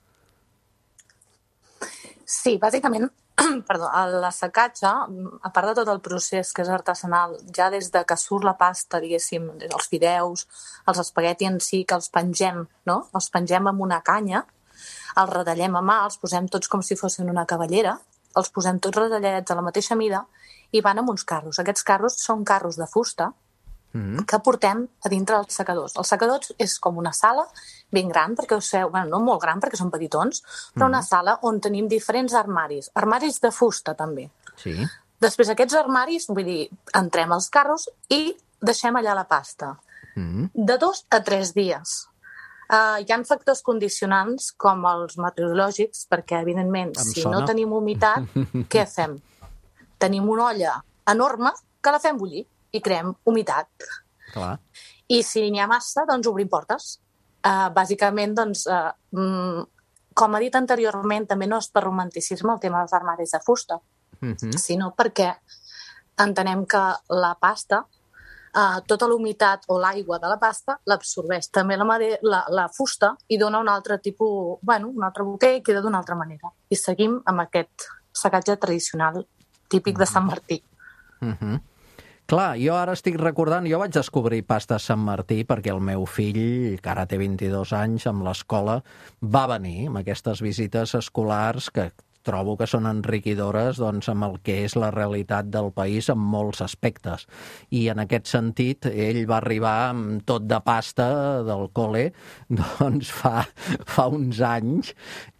Sí, bàsicament, perdó, la secatge, a part de tot el procés que és artesanal, ja des de que surt la pasta, diguéssim, els fideus, els espagueti en si, que els pengem, no? Els pengem amb una canya, els retallem a mà, els posem tots com si fossin una cavallera, els posem tots retallats a la mateixa mida i van amb uns carros. Aquests carros són carros de fusta mm. que portem a dintre dels secadors. El secador és com una sala ben gran, perquè us seu, bueno, no molt gran perquè són petitons, però mm. una sala on tenim diferents armaris. Armaris de fusta, també. Sí. Després aquests armaris, vull dir, entrem als carros i deixem allà la pasta. Mm. De dos a tres dies. Uh, hi ha factors condicionants com els meteorològics, perquè, evidentment, em si sona. No tenim humitat, què fem? Tenim una olla enorme que la fem bullir i creem humitat. Clar. I si n'hi ha massa, doncs obrim portes. Uh, bàsicament, doncs, uh, mm, com ha dit anteriorment, també no és per romanticisme el tema dels armaris de fusta, Uh-huh. sinó perquè entenem que la pasta, uh, tota la humitat o l'aigua de la pasta l'absorbeix també la, made- la, la fusta i dona un altre tipus, bueno, un altre bouquet i queda d'una altra manera. I seguim amb aquest secatge tradicional típic uh-huh. de Sant Martí. Uh-huh. Clar, jo ara estic recordant, jo vaig descobrir pasta Sant Martí perquè el meu fill, que ara té vint-i-dos anys, amb l'escola, va venir amb aquestes visites escolars que trobo que són enriquidores doncs, amb el que és la realitat del país en molts aspectes. I en aquest sentit, ell va arribar amb tot de pasta del col·le doncs fa, fa uns anys,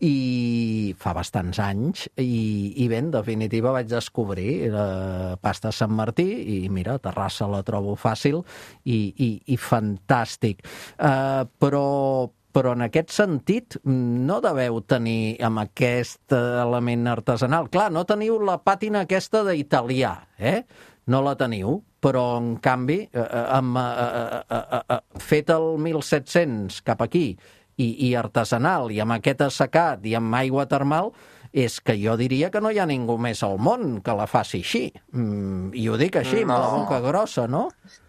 i fa bastants anys, i, i bé, en definitiva vaig descobrir la pasta Sant Martí, i mira, a Terrassa la trobo fàcil i, i, i fantàstic. Uh, però... Però en aquest sentit no deveu tenir amb aquest element artesanal. Clar, no teniu la pàtina aquesta d'italià, eh? No la teniu, però en canvi, eh, amb, eh, eh, eh, fet el mil set-cents cap aquí, i, i artesanal, i amb aquest assecat, i amb aigua termal, és que jo diria que no hi ha ningú més al món que la faci així. Mm, I ho dic així, no. Amb la boca grossa, no?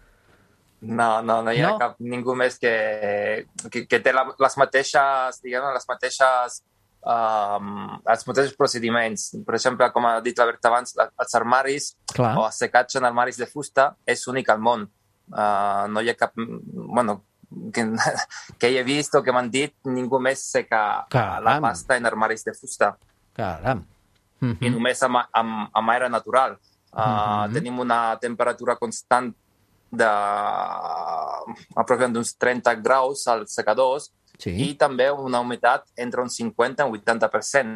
No, no, no hi ha no? cap ningú més que, que, que té la, les mateixes, diguem, les mateixes, um, els mateixos procediments. Per exemple, com ha dit la Berta abans, els armaris Clar. o assecatge en armaris de fusta és únic al món. Uh, no hi ha cap... Bueno, que, que he vist o que m'han dit, ningú més seca Caram. la pasta en armaris de fusta. Caram. Mm-hmm. I només amb, amb, amb aire natural. Uh, mm-hmm. Tenim una temperatura constant de aproximadament d'uns trenta graus als secadors sí. i també una humitat entre un cinquanta i un vuitanta per cent.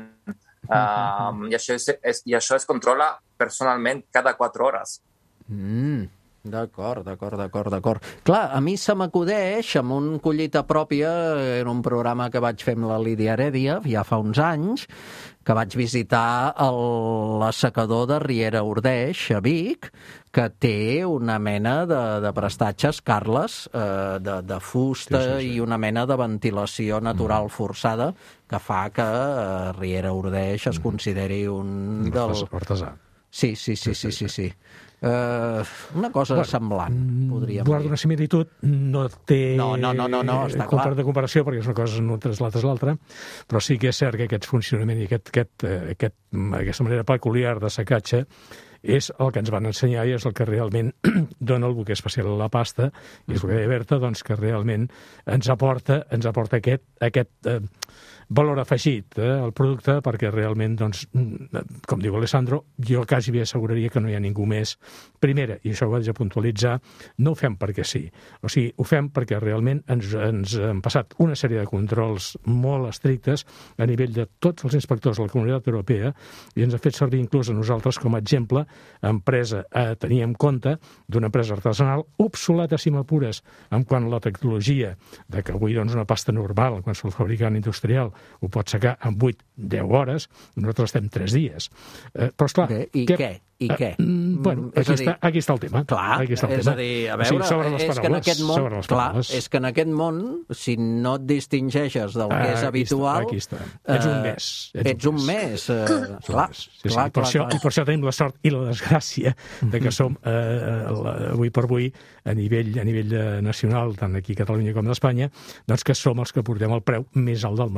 Uh, i, això és, és, I això es controla personalment cada quatre hores. Mm, d'acord, d'acord, d'acord, d'acord. Clar, a mi se m'acudeix amb un collita pròpia en un programa que vaig fer amb la Lídia Heredia ja fa uns anys, que vaig visitar l'assecador de Riera Ordeix, a Vic, que té una mena de, de prestatges, Carles, eh, de, de fusta sí, sí, sí. i una mena de ventilació natural mm. forçada que fa que eh, Riera Ordeix es consideri un... Del... artesà. Sí, sí, sí, sí, sí, sí. Uh, una cosa bueno, semblant, podríem dir. Una similitud no té no, no, no, no, no, està clar. de comparació, perquè és una cosa no traslades l'altra, però sí que és cert que aquest funcionament i aquest, aquest, aquest, aquesta manera peculiar de secatge és el que ens van ensenyar i és el que realment dona el buquer especial a la pasta, i és el que deia Berta, doncs, que realment ens aporta, ens aporta aquest, aquest eh, valor afegit eh, al producte, perquè realment, doncs, com diu Alessandro, jo quasi bé asseguraria que no hi ha ningú més. Primera, i això ho vaig a puntualitzar, no ho fem perquè sí. O sigui, ho fem perquè realment ens, ens han passat una sèrie de controls molt estrictes a nivell de tots els inspectors de la Comunitat Europea i ens ha fet servir inclús a nosaltres com a exemple empresa a tenir en compte d'una empresa artesanal obsoleta, si m'apures, en quant a la tecnologia de que avui doncs, una pasta normal, qualsevol fabricant industrial ho pot secar en vuit a deu hores, nosaltres estem tres dies. Eh, però, esclar... Okay. I què? què? I què? Eh, bueno, aquí, dir, està, aquí està el tema. Clar, aquí està el és tema. a dir, a veure, o sigui, és, que en aquest món, clar, és que en aquest món, si no et distingeixes del que ah, és habitual... Aquí està, aquí està. Ets un més. Ets, ets un més. Uh, clar, sí, sí. clar, I, per clar, això, clar. I per això tenim la sort i la desgràcia de que som, eh, avui per avui, a nivell, a nivell nacional, tant aquí a Catalunya com a Espanya, doncs que som els que portem el preu més alt del mercat.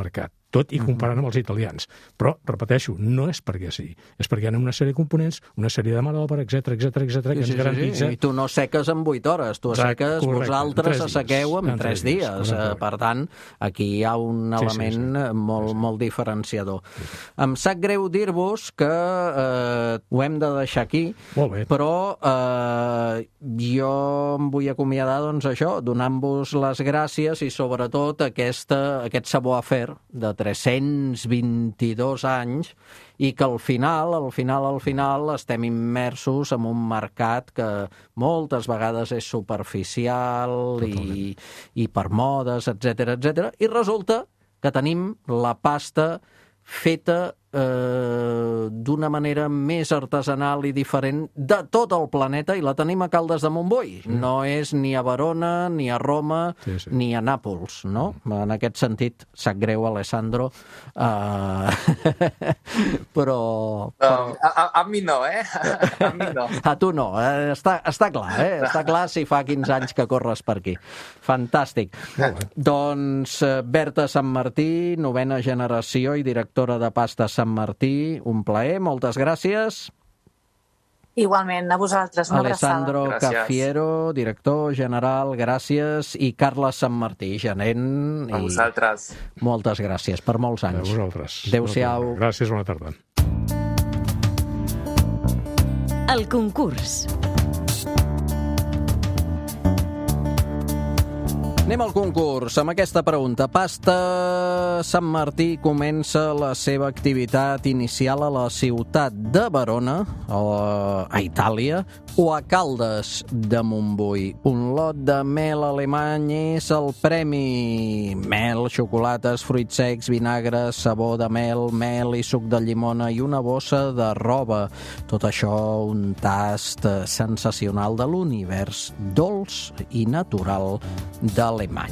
tot i comparant amb els italians. Però, repeteixo, no és perquè sí, és perquè hi ha una sèrie de components, una sèrie de mà d'obra, etcètera, etcètera, etcètera, que Sí, ens sí, garantitza... sí. I tu no asseques en vuit hores, tu Exacte, asseques, correcte, vosaltres en tres assequeu en, dies, en tres tres dies, dies. correcte. Eh, Per tant, aquí hi ha un Sí, sí, element sí. molt, molt diferenciador. Em sap greu dir-vos que eh, ho hem de deixar aquí, Molt bé. però eh, jo em vull acomiadar, doncs, això, donant-vos les gràcies i, sobretot, aquesta, aquest savoir-faire de tres-cents vint-i-dos anys i que al final, al final, al final estem immersos en un mercat que moltes vegades és superficial i, i per modes, etcètera, etcètera, i resulta que tenim la pasta feta eh, d'una manera més artesanal i diferent de tot el planeta, i la tenim a Caldes de Montbui. Mm. No és ni a Verona, ni a Roma, Sí, sí. ni a Nàpols, no? En aquest sentit, sap greu, Alessandro, eh, però... però... Um, a, a, a mi no, eh? A mi no. A tu no, eh? està, està clar, eh? Està clar si fa quinze anys que corres per aquí. Fantàstic. Doncs eh, Berta Sant Martí, novena generació i directora de Pasta Sant Martí, un plaer, moltes gràcies. Igualment, a vosaltres, una Alessandro Gràcies. Cafiero, director general, gràcies, i Carles Sant Martí, gerent. A i vosaltres. moltes gràcies per molts A anys. vosaltres. Adéu-siau. Gràcies, bona tarda. El concurs. Anem al concurs amb aquesta pregunta. Pasta Sant Martí comença la seva activitat inicial a la ciutat de Verona, a, a Itàlia, o a Caldes de Montbui. Un lot de mel alemany és el premi. Mel, xocolates, fruits secs, vinagre, sabó de mel, mel i suc de llimona i una bossa de roba. Tot això un tast sensacional de l'univers dolç i natural de alemany.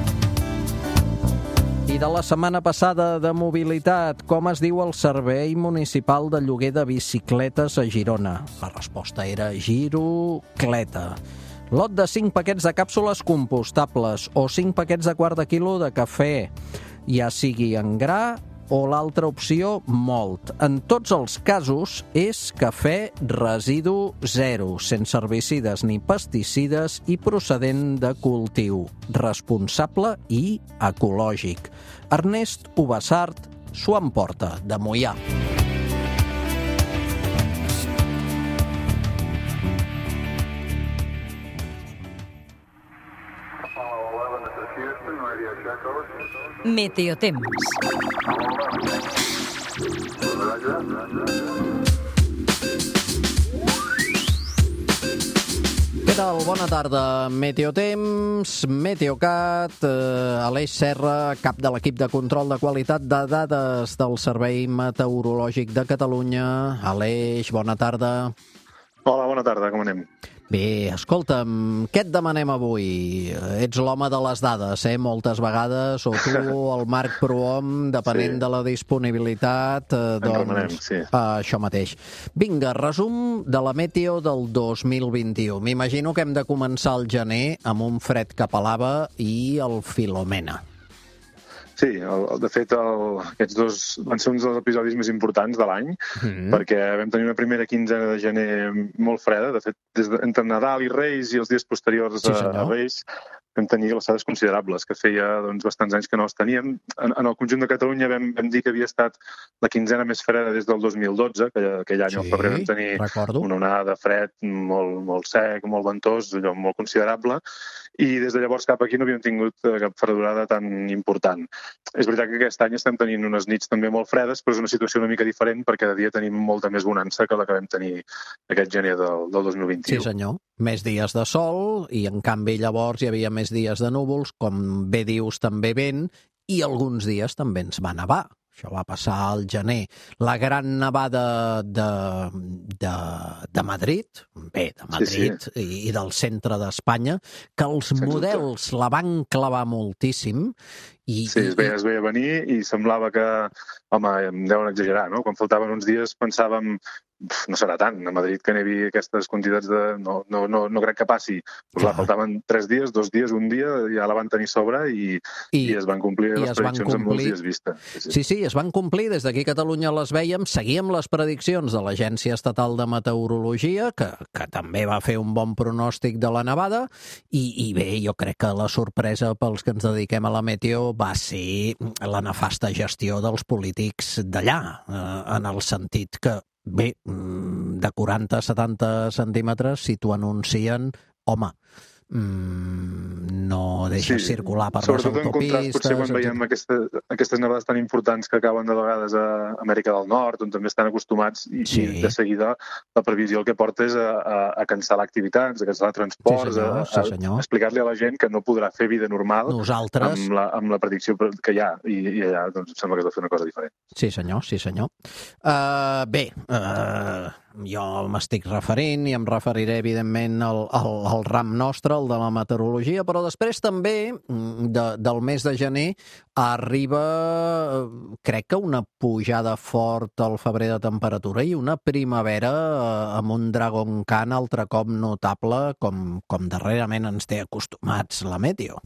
I de la setmana passada de mobilitat, com es diu el Servei Municipal de Lloguer de Bicicletes a Girona? La resposta era Girocleta. Lot de cinc paquets de càpsules compostables o cinc paquets de quart de quilo de cafè, ja sigui en gra o l'altra opció, molt. En tots els casos és cafè residu zero, sense herbicides ni pesticides i procedent de cultiu, responsable i ecològic. Ernest Ubassart s'ho emporta, de Moià. Meteotemps. Què tal? Bona tarda. Meteotemps, Meteocat, eh, Aleix Serra, cap de l'equip de control de qualitat de dades del Servei Meteorològic de Catalunya. Aleix, bona tarda. Hola, bona tarda, com anem? Bé, escolta'm, què et demanem avui? Ets l'home de les dades, eh? Moltes vegades, o tu o el Marc Prohom, depenent sí. de la disponibilitat, eh, doncs... Remanem, sí. eh, això mateix. Vinga, resum de la meteo del dos mil vint-i-u. M'imagino que hem de començar el gener amb un fred cap a lava i el Filomena. Sí, el, de fet, el, aquests dos van ser uns dels episodis més importants de l'any, mm-hmm. perquè vam tenir una primera quinzena de gener molt freda. De fet, des de, entre Nadal i Reis i els dies posteriors sí, a, a Reis, vam tenir glaçades considerables, que feia doncs, bastants anys que no els teníem. En, en el conjunt de Catalunya vam, vam dir que havia estat la quinzena més freda des del dos mil dotze, que aquell any sí, al febrer vam tenir recordo. Una onada de fred molt, molt sec, molt ventós, allò molt considerable, i des de llavors cap aquí no havíem tingut cap fredurada tan important. És veritat que aquest any estem tenint unes nits també molt fredes, però és una situació una mica diferent perquè cada dia tenim molta més bonança que la que vam tenir aquest gener del, del dos mil vint-i-u. Sí, senyor. Més dies de sol i, en canvi, llavors hi havia més dies de núvols, com bé dius, també vent, i alguns dies també ens va nevar. Això va passar al gener. La gran nevada de, de, de Madrid, bé, de Madrid sí, sí. I, i del centre d'Espanya, que els Sense models dubte. La van clavar moltíssim. I, sí, es veia, es veia venir i semblava que, home, em deuen exagerar, no? Quan faltaven uns dies pensàvem no serà tant. A Madrid que nevi aquestes quantitats de... No, no, no, no crec que passi. Pues la faltaven tres dies, dos dies, un dia, ja la van tenir sobre i, I, i es van complir les prediccions en molts dies vista. Sí, sí, sí, sí, es van complir. Des d'aquí a Catalunya les veiem. Seguíem les prediccions de l'Agència Estatal de Meteorologia, que, que també va fer un bon pronòstic de la nevada, i, i bé, jo crec que la sorpresa pels que ens dediquem a la meteo va ser la nefasta gestió dels polítics d'allà, eh, en el sentit que, bé, de quaranta a setanta centímetres, si t'ho anuncien, home, no deixes sí, circular per les autopistes... Sobretot en contrast, potser quan veiem aquesta, aquestes nevades tan importants que acaben de vegades a Amèrica del Nord, on també estan acostumats, i, sí. i de seguida la previsió el que porta és a, a, a cancel·lar activitats, a cancel·lar transports, sí, senyor, a, a, a explicar-li a la gent que no podrà fer vida normal Nosaltres... amb, la, amb la predicció que hi ha, i, i allà doncs, em sembla que has de fer una cosa diferent. Sí, senyor, sí, senyor. Uh, bé, uh, jo m'estic referint i em referiré, evidentment, al, al, al ram nostre, el de la meteorologia, però després també, de, del mes de gener, arriba, crec que una pujada fort al febrer de temperatura i una primavera amb un Dragon Khan altre cop notable, com, com darrerament ens té acostumats la meteo.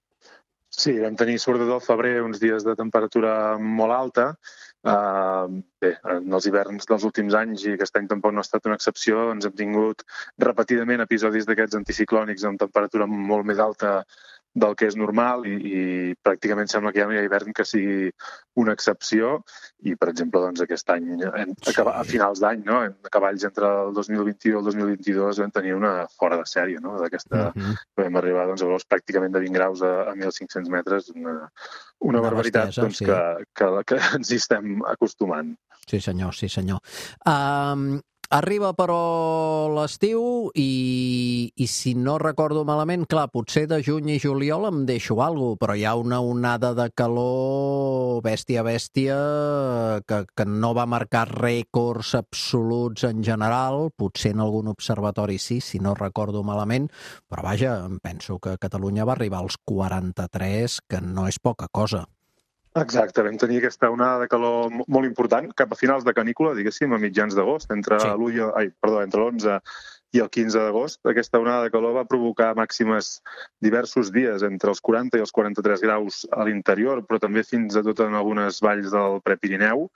Sí, vam tenir sobretot al febrer uns dies de temperatura molt alta. Uh, bé, en els hiverns dels últims anys, i aquest any tampoc no ha estat una excepció, doncs hem tingut repetidament episodis d'aquests anticiclònics amb temperatura molt més alta del que és normal i, i pràcticament sembla que ja no hi ha hivern que sigui una excepció i, per exemple, doncs, aquest any, a finals d'any, no? a cavalls entre el dos mil vint-i-u i el dos mil vint-i-dos vam tenir una fora de sèrie, no? D'aquesta, uh-huh. vam arribar doncs, a valors pràcticament de vint graus a, a mil cinc-cents metres, una, una, una barbaritat bestiesa, doncs, sí. que, que, que ens hi estem acostumant. Sí, senyor, sí, senyor. Um... Arriba, però, l'estiu i, i si no recordo malament, clar, potser de juny i juliol em deixo alguna cosa, però hi ha una onada de calor bèstia, bèstia, que, que no va marcar rècords absoluts en general, potser en algun observatori sí, si no recordo malament, però vaja, em penso que Catalunya va arribar als quaranta-tres, que no és poca cosa. Exacte, vam tenir aquesta onada de calor molt important cap a finals de canícula, diguéssim, a mitjans d'agost, entre sí. l'u i, ai, perdó, entre l'onze i el quinze d'agost. Aquesta onada de calor va provocar màximes diversos dies, entre els quaranta i els quaranta-tres graus a l'interior, però també fins a tot en algunes valls del Prepirineu.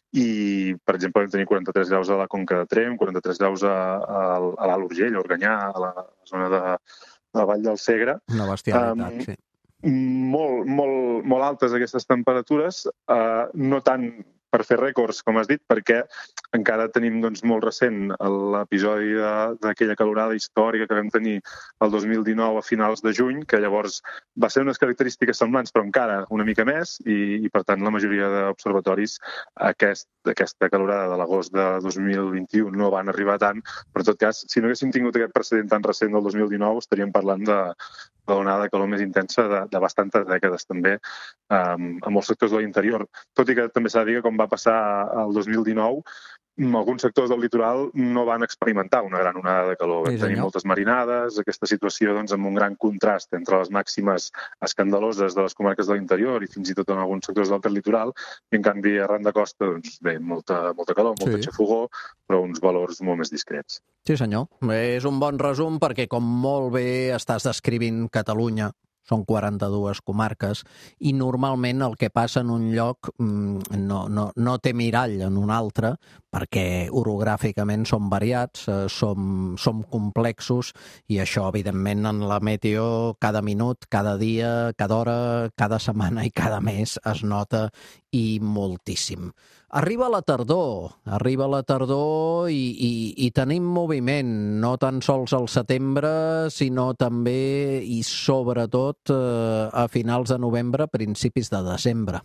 I, per exemple, vam tenir quaranta-tres graus a la Conca de Tremp, quaranta-tres graus a, a, a l'Alt Urgell, a Organyà, a la zona de, de la Vall del Segre. Una bestialitat, um, sí. Molt, molt, molt altes aquestes temperatures, eh, no tant per fer rècords, com has dit, perquè encara tenim doncs, molt recent l'episodi d'aquella calorada històrica que vam tenir el dos mil dinou a finals de juny, que llavors va ser unes característiques semblants, però encara una mica més, i, i per tant la majoria d'observatoris aquest, aquesta calorada de l'agost de dos mil vint-i-u no van arribar tant, però en tot cas, si no haguéssim tingut aquest precedent tan recent del dos mil dinou, estaríem parlant de l'onada de calor més intensa de, de bastantes dècades també um, a molts sectors de l'interior. Tot i que també s'ha de dir que com va passar el dos mil dinou, alguns sectors del litoral no van experimentar una gran onada de calor. Vam sí, tenir moltes marinades, aquesta situació doncs, amb un gran contrast entre les màximes escandaloses de les comarques de l'interior i fins i tot en alguns sectors del litoral, i en canvi arran de costa, doncs, bé, molta, molta calor, molta sí. xafogor, però uns valors molt més discrets. Sí, senyor. És un bon resum perquè, com molt bé estàs descrivint Catalunya, són quaranta-dues comarques, i normalment el que passa en un lloc no, no, no té mirall en un altre, perquè orogràficament són variats, som, som complexos, i això, evidentment, en la meteo, cada minut, cada dia, cada hora, cada setmana i cada mes es nota, i moltíssim. Arriba la tardor, arriba la tardor i, i, i tenim moviment, no tan sols al setembre, sinó també i sobretot eh, a finals de novembre, principis de desembre.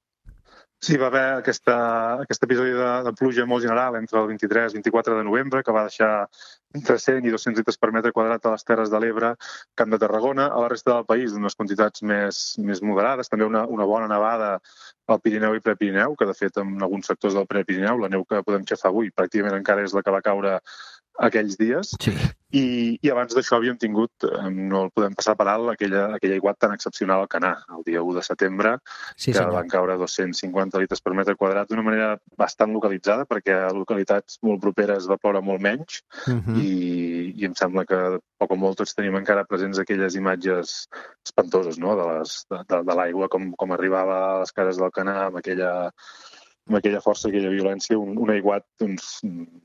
Sí, va haver aquesta, aquest episodi de, de pluja molt general entre el vint-i-tres i vint-i-quatre de novembre, que va deixar entre cent i dos-cents litres per metre quadrat a les Terres de l'Ebre, Camp de Tarragona. A la resta del país, unes quantitats més, més moderades. També una, una bona nevada al Pirineu i Prepirineu, que de fet en alguns sectors del Prepirineu, la neu que podem xafar avui pràcticament encara és la que va caure aquells dies. Sí. I, i abans d'això havíem tingut, no el podem passar per alt, aquella, aquell aiguat tan excepcional al Canà, el dia u de setembre, sí, que senyor. van caure dos-cents cinquanta litres per metre quadrat d'una manera bastant localitzada, perquè a localitats molt properes va ploure molt menys, Uh-huh. i, i em sembla que poc o molt tots tenim encara presents aquelles imatges espantoses, no?, de, les, de, de, de l'aigua, com, com arribava a les cases del Canà, amb aquella, amb aquella força, aquella violència, un, un aiguat, doncs,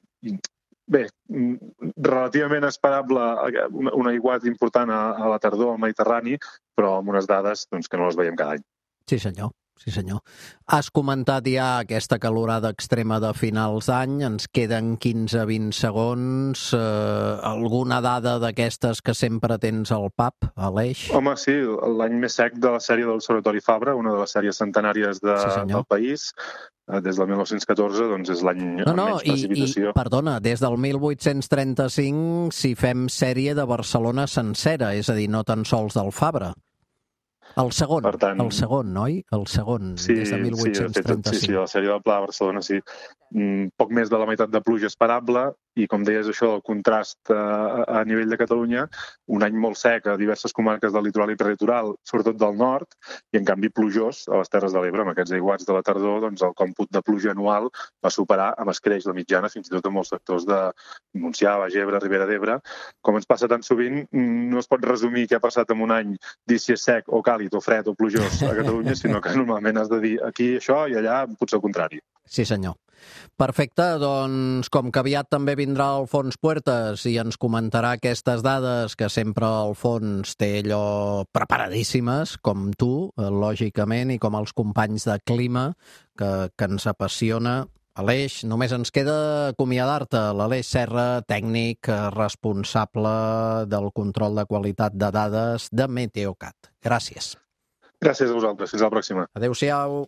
bé, relativament esperable, un, un aiguat important a, a la tardor al Mediterrani, però amb unes dades doncs, que no les veiem cada any. Sí, senyor. Sí, senyor. Has comentat ja aquesta calorada extrema de finals d'any, ens queden quinze a vint segons. Eh, alguna dada d'aquestes que sempre tens al pap, Aleix? Home, sí, l'any més sec de la sèrie del Observatori Fabra, una de les sèries centenàries de, Sí, del país, des del mil nou-cents catorze, doncs és l'any No, amb no, menys i, precipitació. i, perdona, des del mil vuit-cents trenta-cinc si fem sèrie de Barcelona sencera, és a dir, no tan sols del Fabra. El segon, Per tant, el segon, oi? El segon, sí, des de mil vuit-cents trenta-cinc. Sí, sí, sí, la sèrie del Pla de Barcelona, sí. Mm, poc més de la meitat de pluja esperable, i com deies això, el contrast a, a nivell de Catalunya, un any molt sec a diverses comarques del litoral i peritoral, sobretot del nord, i en canvi plujós a les Terres de l'Ebre. Amb aquests aiguats de la tardor, doncs el còmput de pluja anual va superar amb escreix la mitjana, fins i tot en molts sectors de Montsià, Baix Ebre, Ribera d'Ebre. Com ens passa tan sovint, no es pot resumir què ha passat en un any, dir si és sec o càlid o fred o plujós a Catalunya, sinó que normalment has de dir aquí això i allà potser el contrari. Sí, senyor. Perfecte, doncs com que aviat també vindrà Alfons Puertas i ens comentarà aquestes dades que sempre Alfons té allò preparadíssimes, com tu, lògicament, i com els companys de Clima, que, que ens apassiona. Aleix, només ens queda acomiadar-te. L'Aleix Serra, tècnic responsable del control de qualitat de dades de Meteocat. Gràcies. Gràcies a vosaltres. Fins a la pròxima. Adéu-siau.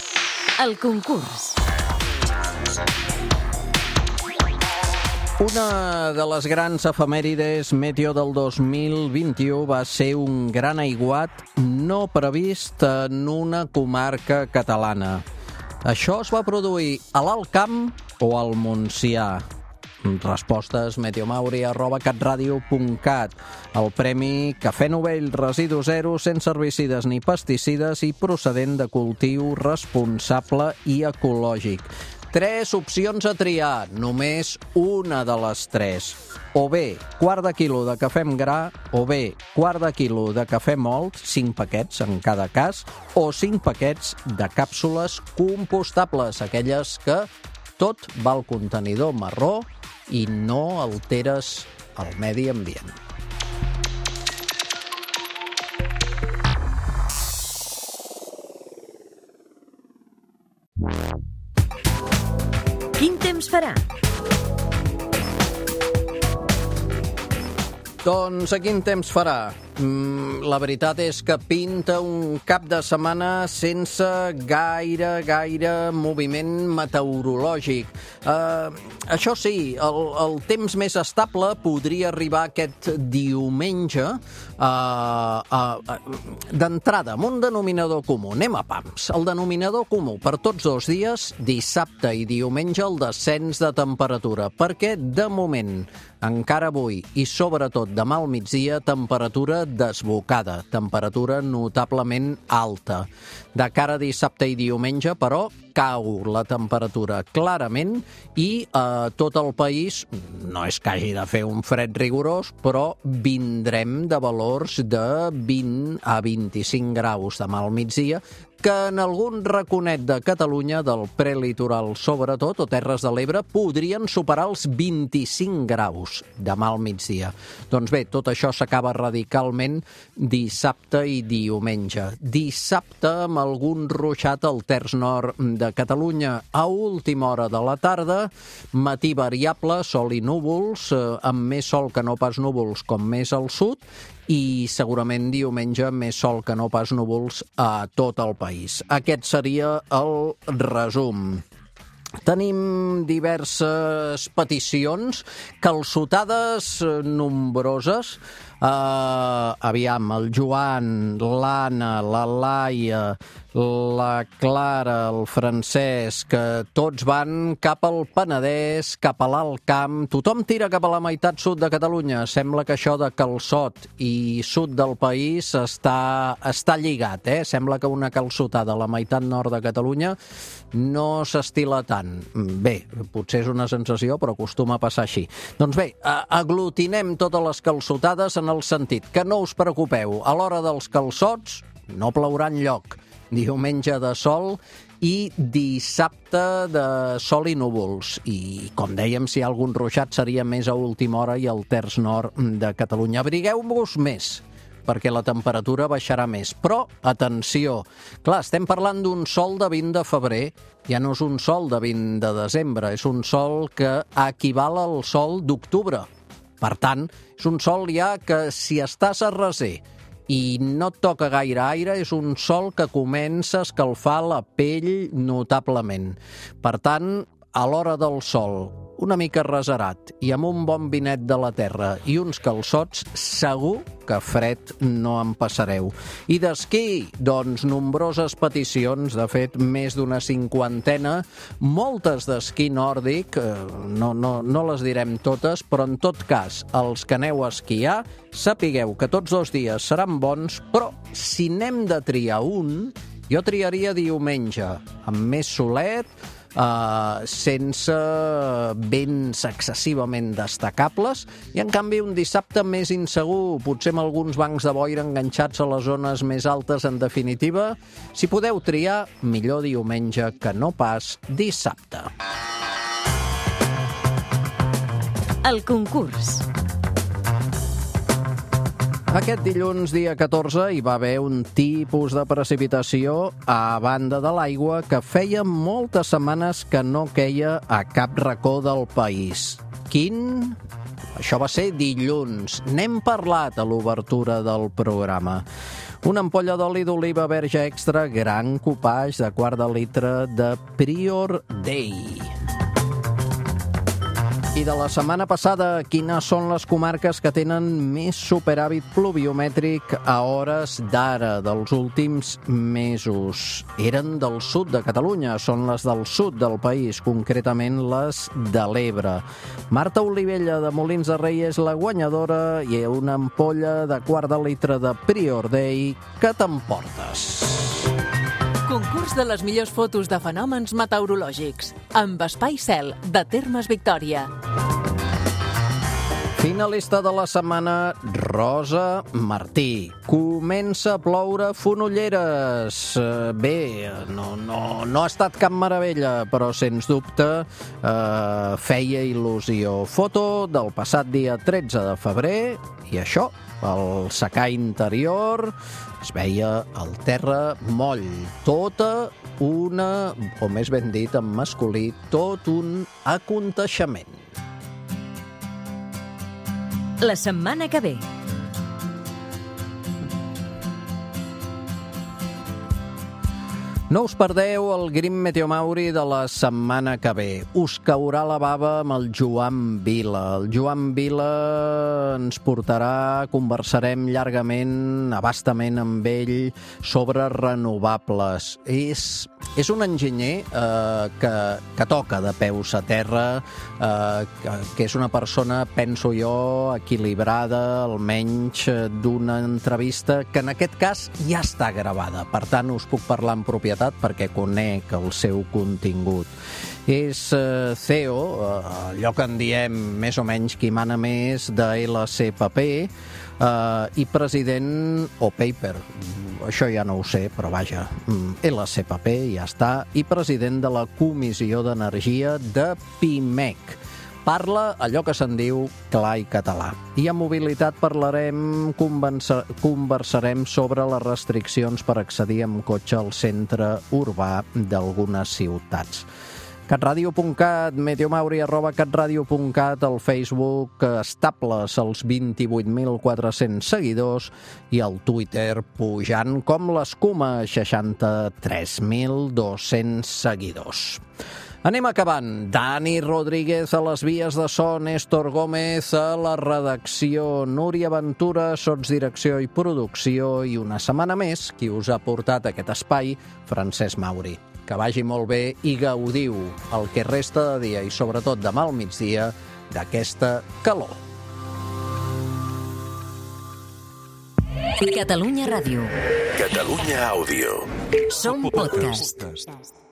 El concurs. Una de les grans efemèrides meteo del dos mil vint-i-u va ser un gran aiguat no previst en una comarca catalana. Això es va produir a l'Alt Camp o al Montsià? Respostes meteomauri arroba catradio punt cat. El premi Cafè Novell Residu Zero sense herbicides ni pesticides i procedent de cultiu responsable i ecològic. Tres opcions a triar, només una de les tres. O bé quart de quilo de cafè amb gra, o bé quart de quilo de cafè mòlt, cinc paquets en cada cas, o cinc paquets de càpsules compostables, aquelles que tot va al contenidor marró i no alteres el medi ambient. Quin temps farà? Doncs a quin temps farà? Mm, la veritat és que pinta un cap de setmana sense gaire, gaire moviment meteorològic. Uh, això sí, el, el temps més estable podria arribar aquest diumenge uh, uh, uh, d'entrada amb un denominador comú. Anem a pams. El denominador comú per tots dos dies, dissabte i diumenge, el descens de temperatura, perquè de moment, encara avui i sobretot demà al migdia, temperatura desbocada, temperatura notablement alta. De cara a dissabte i diumenge, però, cau la temperatura clarament i a tot el país, no és que hagi de fer un fred rigorós, però vindrem de valors de vint a vint-i-cinc graus demà al migdia, que en algun raconet de Catalunya, del prelitoral sobretot, o Terres de l'Ebre, podrien superar els vint-i-cinc graus demà al migdia. Doncs bé, tot això s'acaba radicalment dissabte i diumenge. Dissabte amb algun ruixat al terç nord de Catalunya a última hora de la tarda, matí variable, sol i núvols, eh, amb més sol que no pas núvols com més al sud, i segurament diumenge més sol que no pas núvols a tot el país. Aquest seria el resum. Tenim diverses peticions, calçotades nombroses. Uh, aviam, el Joan, l'Anna, la Laia, la Clara, el Francesc, que tots van cap al Penedès, cap a l'Alt Camp. Tothom tira cap a la meitat sud de Catalunya. Sembla que això de calçot i sud del país està, està lligat, eh? Sembla que una calçotada a la meitat nord de Catalunya no s'estila tant. Bé, potser és una sensació, però acostuma a passar així. Doncs bé, aglutinem totes les calçotades en el sentit que no us preocupeu, a l'hora dels calçots no plourà enlloc. Diumenge de sol i dissabte de sol i núvols. I, com dèiem, si hi ha algun ruixat seria més a última hora i al terç nord de Catalunya. Abrigueu-vos més, perquè la temperatura baixarà més. Però, atenció, clar, estem parlant d'un sol de vint de febrer, ja no és un sol de vint de desembre, és un sol que equival al sol d'octubre. Per tant, és un sol ja que, si estàs a reser i no et toca gaire aire, és un sol que comença a escalfar la pell notablement. Per tant, a l'hora del sol, una mica reserat i amb un bon vinet de la terra i uns calçots, segur que fred no en passareu. I d'esquí, doncs, nombroses peticions, de fet, més d'una cinquantena, moltes d'esquí nòrdic, no, no, no les direm totes, però en tot cas, els que aneu a esquiar, sapigueu que tots dos dies seran bons, però si n'hem de triar un, jo triaria diumenge, amb més solet, Uh, sense vents excessivament destacables, i en canvi un dissabte més insegur, potser amb alguns bancs de boira enganxats a les zones més altes. En definitiva, si podeu triar, millor diumenge que no pas dissabte. El concurs. Aquest dilluns, dia catorze, hi va haver un tipus de precipitació a banda de l'aigua que feia moltes setmanes que no queia a cap racó del país. Quin? Això va ser dilluns. N'hem parlat a l'obertura del programa. Una ampolla d'oli d'oliva verge extra, gran copatge de quart de litre de Prior Day. I de la setmana passada, quines són les comarques que tenen més superàvit pluviomètric a hores d'ara, dels últims mesos? Eren del sud de Catalunya, són les del sud del país, concretament les de l'Ebre. Marta Olivella de Molins de Rei és la guanyadora i una ampolla de quart de litre de Prior Day. Que t'emportes? Concurs de les millors fotos de fenòmens meteorològics amb Espai Cel, de Termes Victòria. Finalista de la setmana, Rosa Martí. Comença a ploure fonolleres. Bé, no, no, no ha estat cap meravella, però sens dubte eh, feia il·lusió. Foto del passat dia tretze de febrer, i això, el secà interior, es veia el terra moll. Tota una, o més ben dit en masculí, tot un aconteixement. La setmana que ve. No us perdeu el Grim Meteomauri de la setmana que ve. Us caurà la bava amb el Joan Vila. El Joan Vila ens portarà, conversarem llargament, abastament amb ell, sobre renovables. És, és un enginyer eh, que, que toca de peus a terra, eh, que, que és una persona, penso jo, equilibrada, almenys d'una entrevista que en aquest cas ja està gravada. Per tant, us puc parlar en propietat perquè conec el seu contingut. És eh, C E O, eh, allò que en diem més o menys qui mana més, de L C P P, eh, i president, o Paper, això ja no ho sé, però vaja, L C P P, ja està, i president de la Comissió d'Energia de Pimec. Parla allò que se'n diu clar i català. I a mobilitat parlarem, conversarem sobre les restriccions per accedir amb cotxe al centre urbà d'algunes ciutats. catradio punt cat, meteomauri arroba catradio punt cat, al Facebook estables els vint-i-vuit mil quatre-cents seguidors i al Twitter pujant com l'escuma, seixanta-tres mil dos-cents seguidors. Anem acabant. Dani Rodríguez a les vies de so, Néstor Gómez a la redacció, Núria Ventura, sotsdirecció i producció, i una setmana més qui us ha portat aquest espai, Francesc Mauri. Que vagi molt bé i gaudiu el que resta de dia i sobretot demà al migdia d'aquesta calor. Catalunya Ràdio. Catalunya Àudio. Som podcast.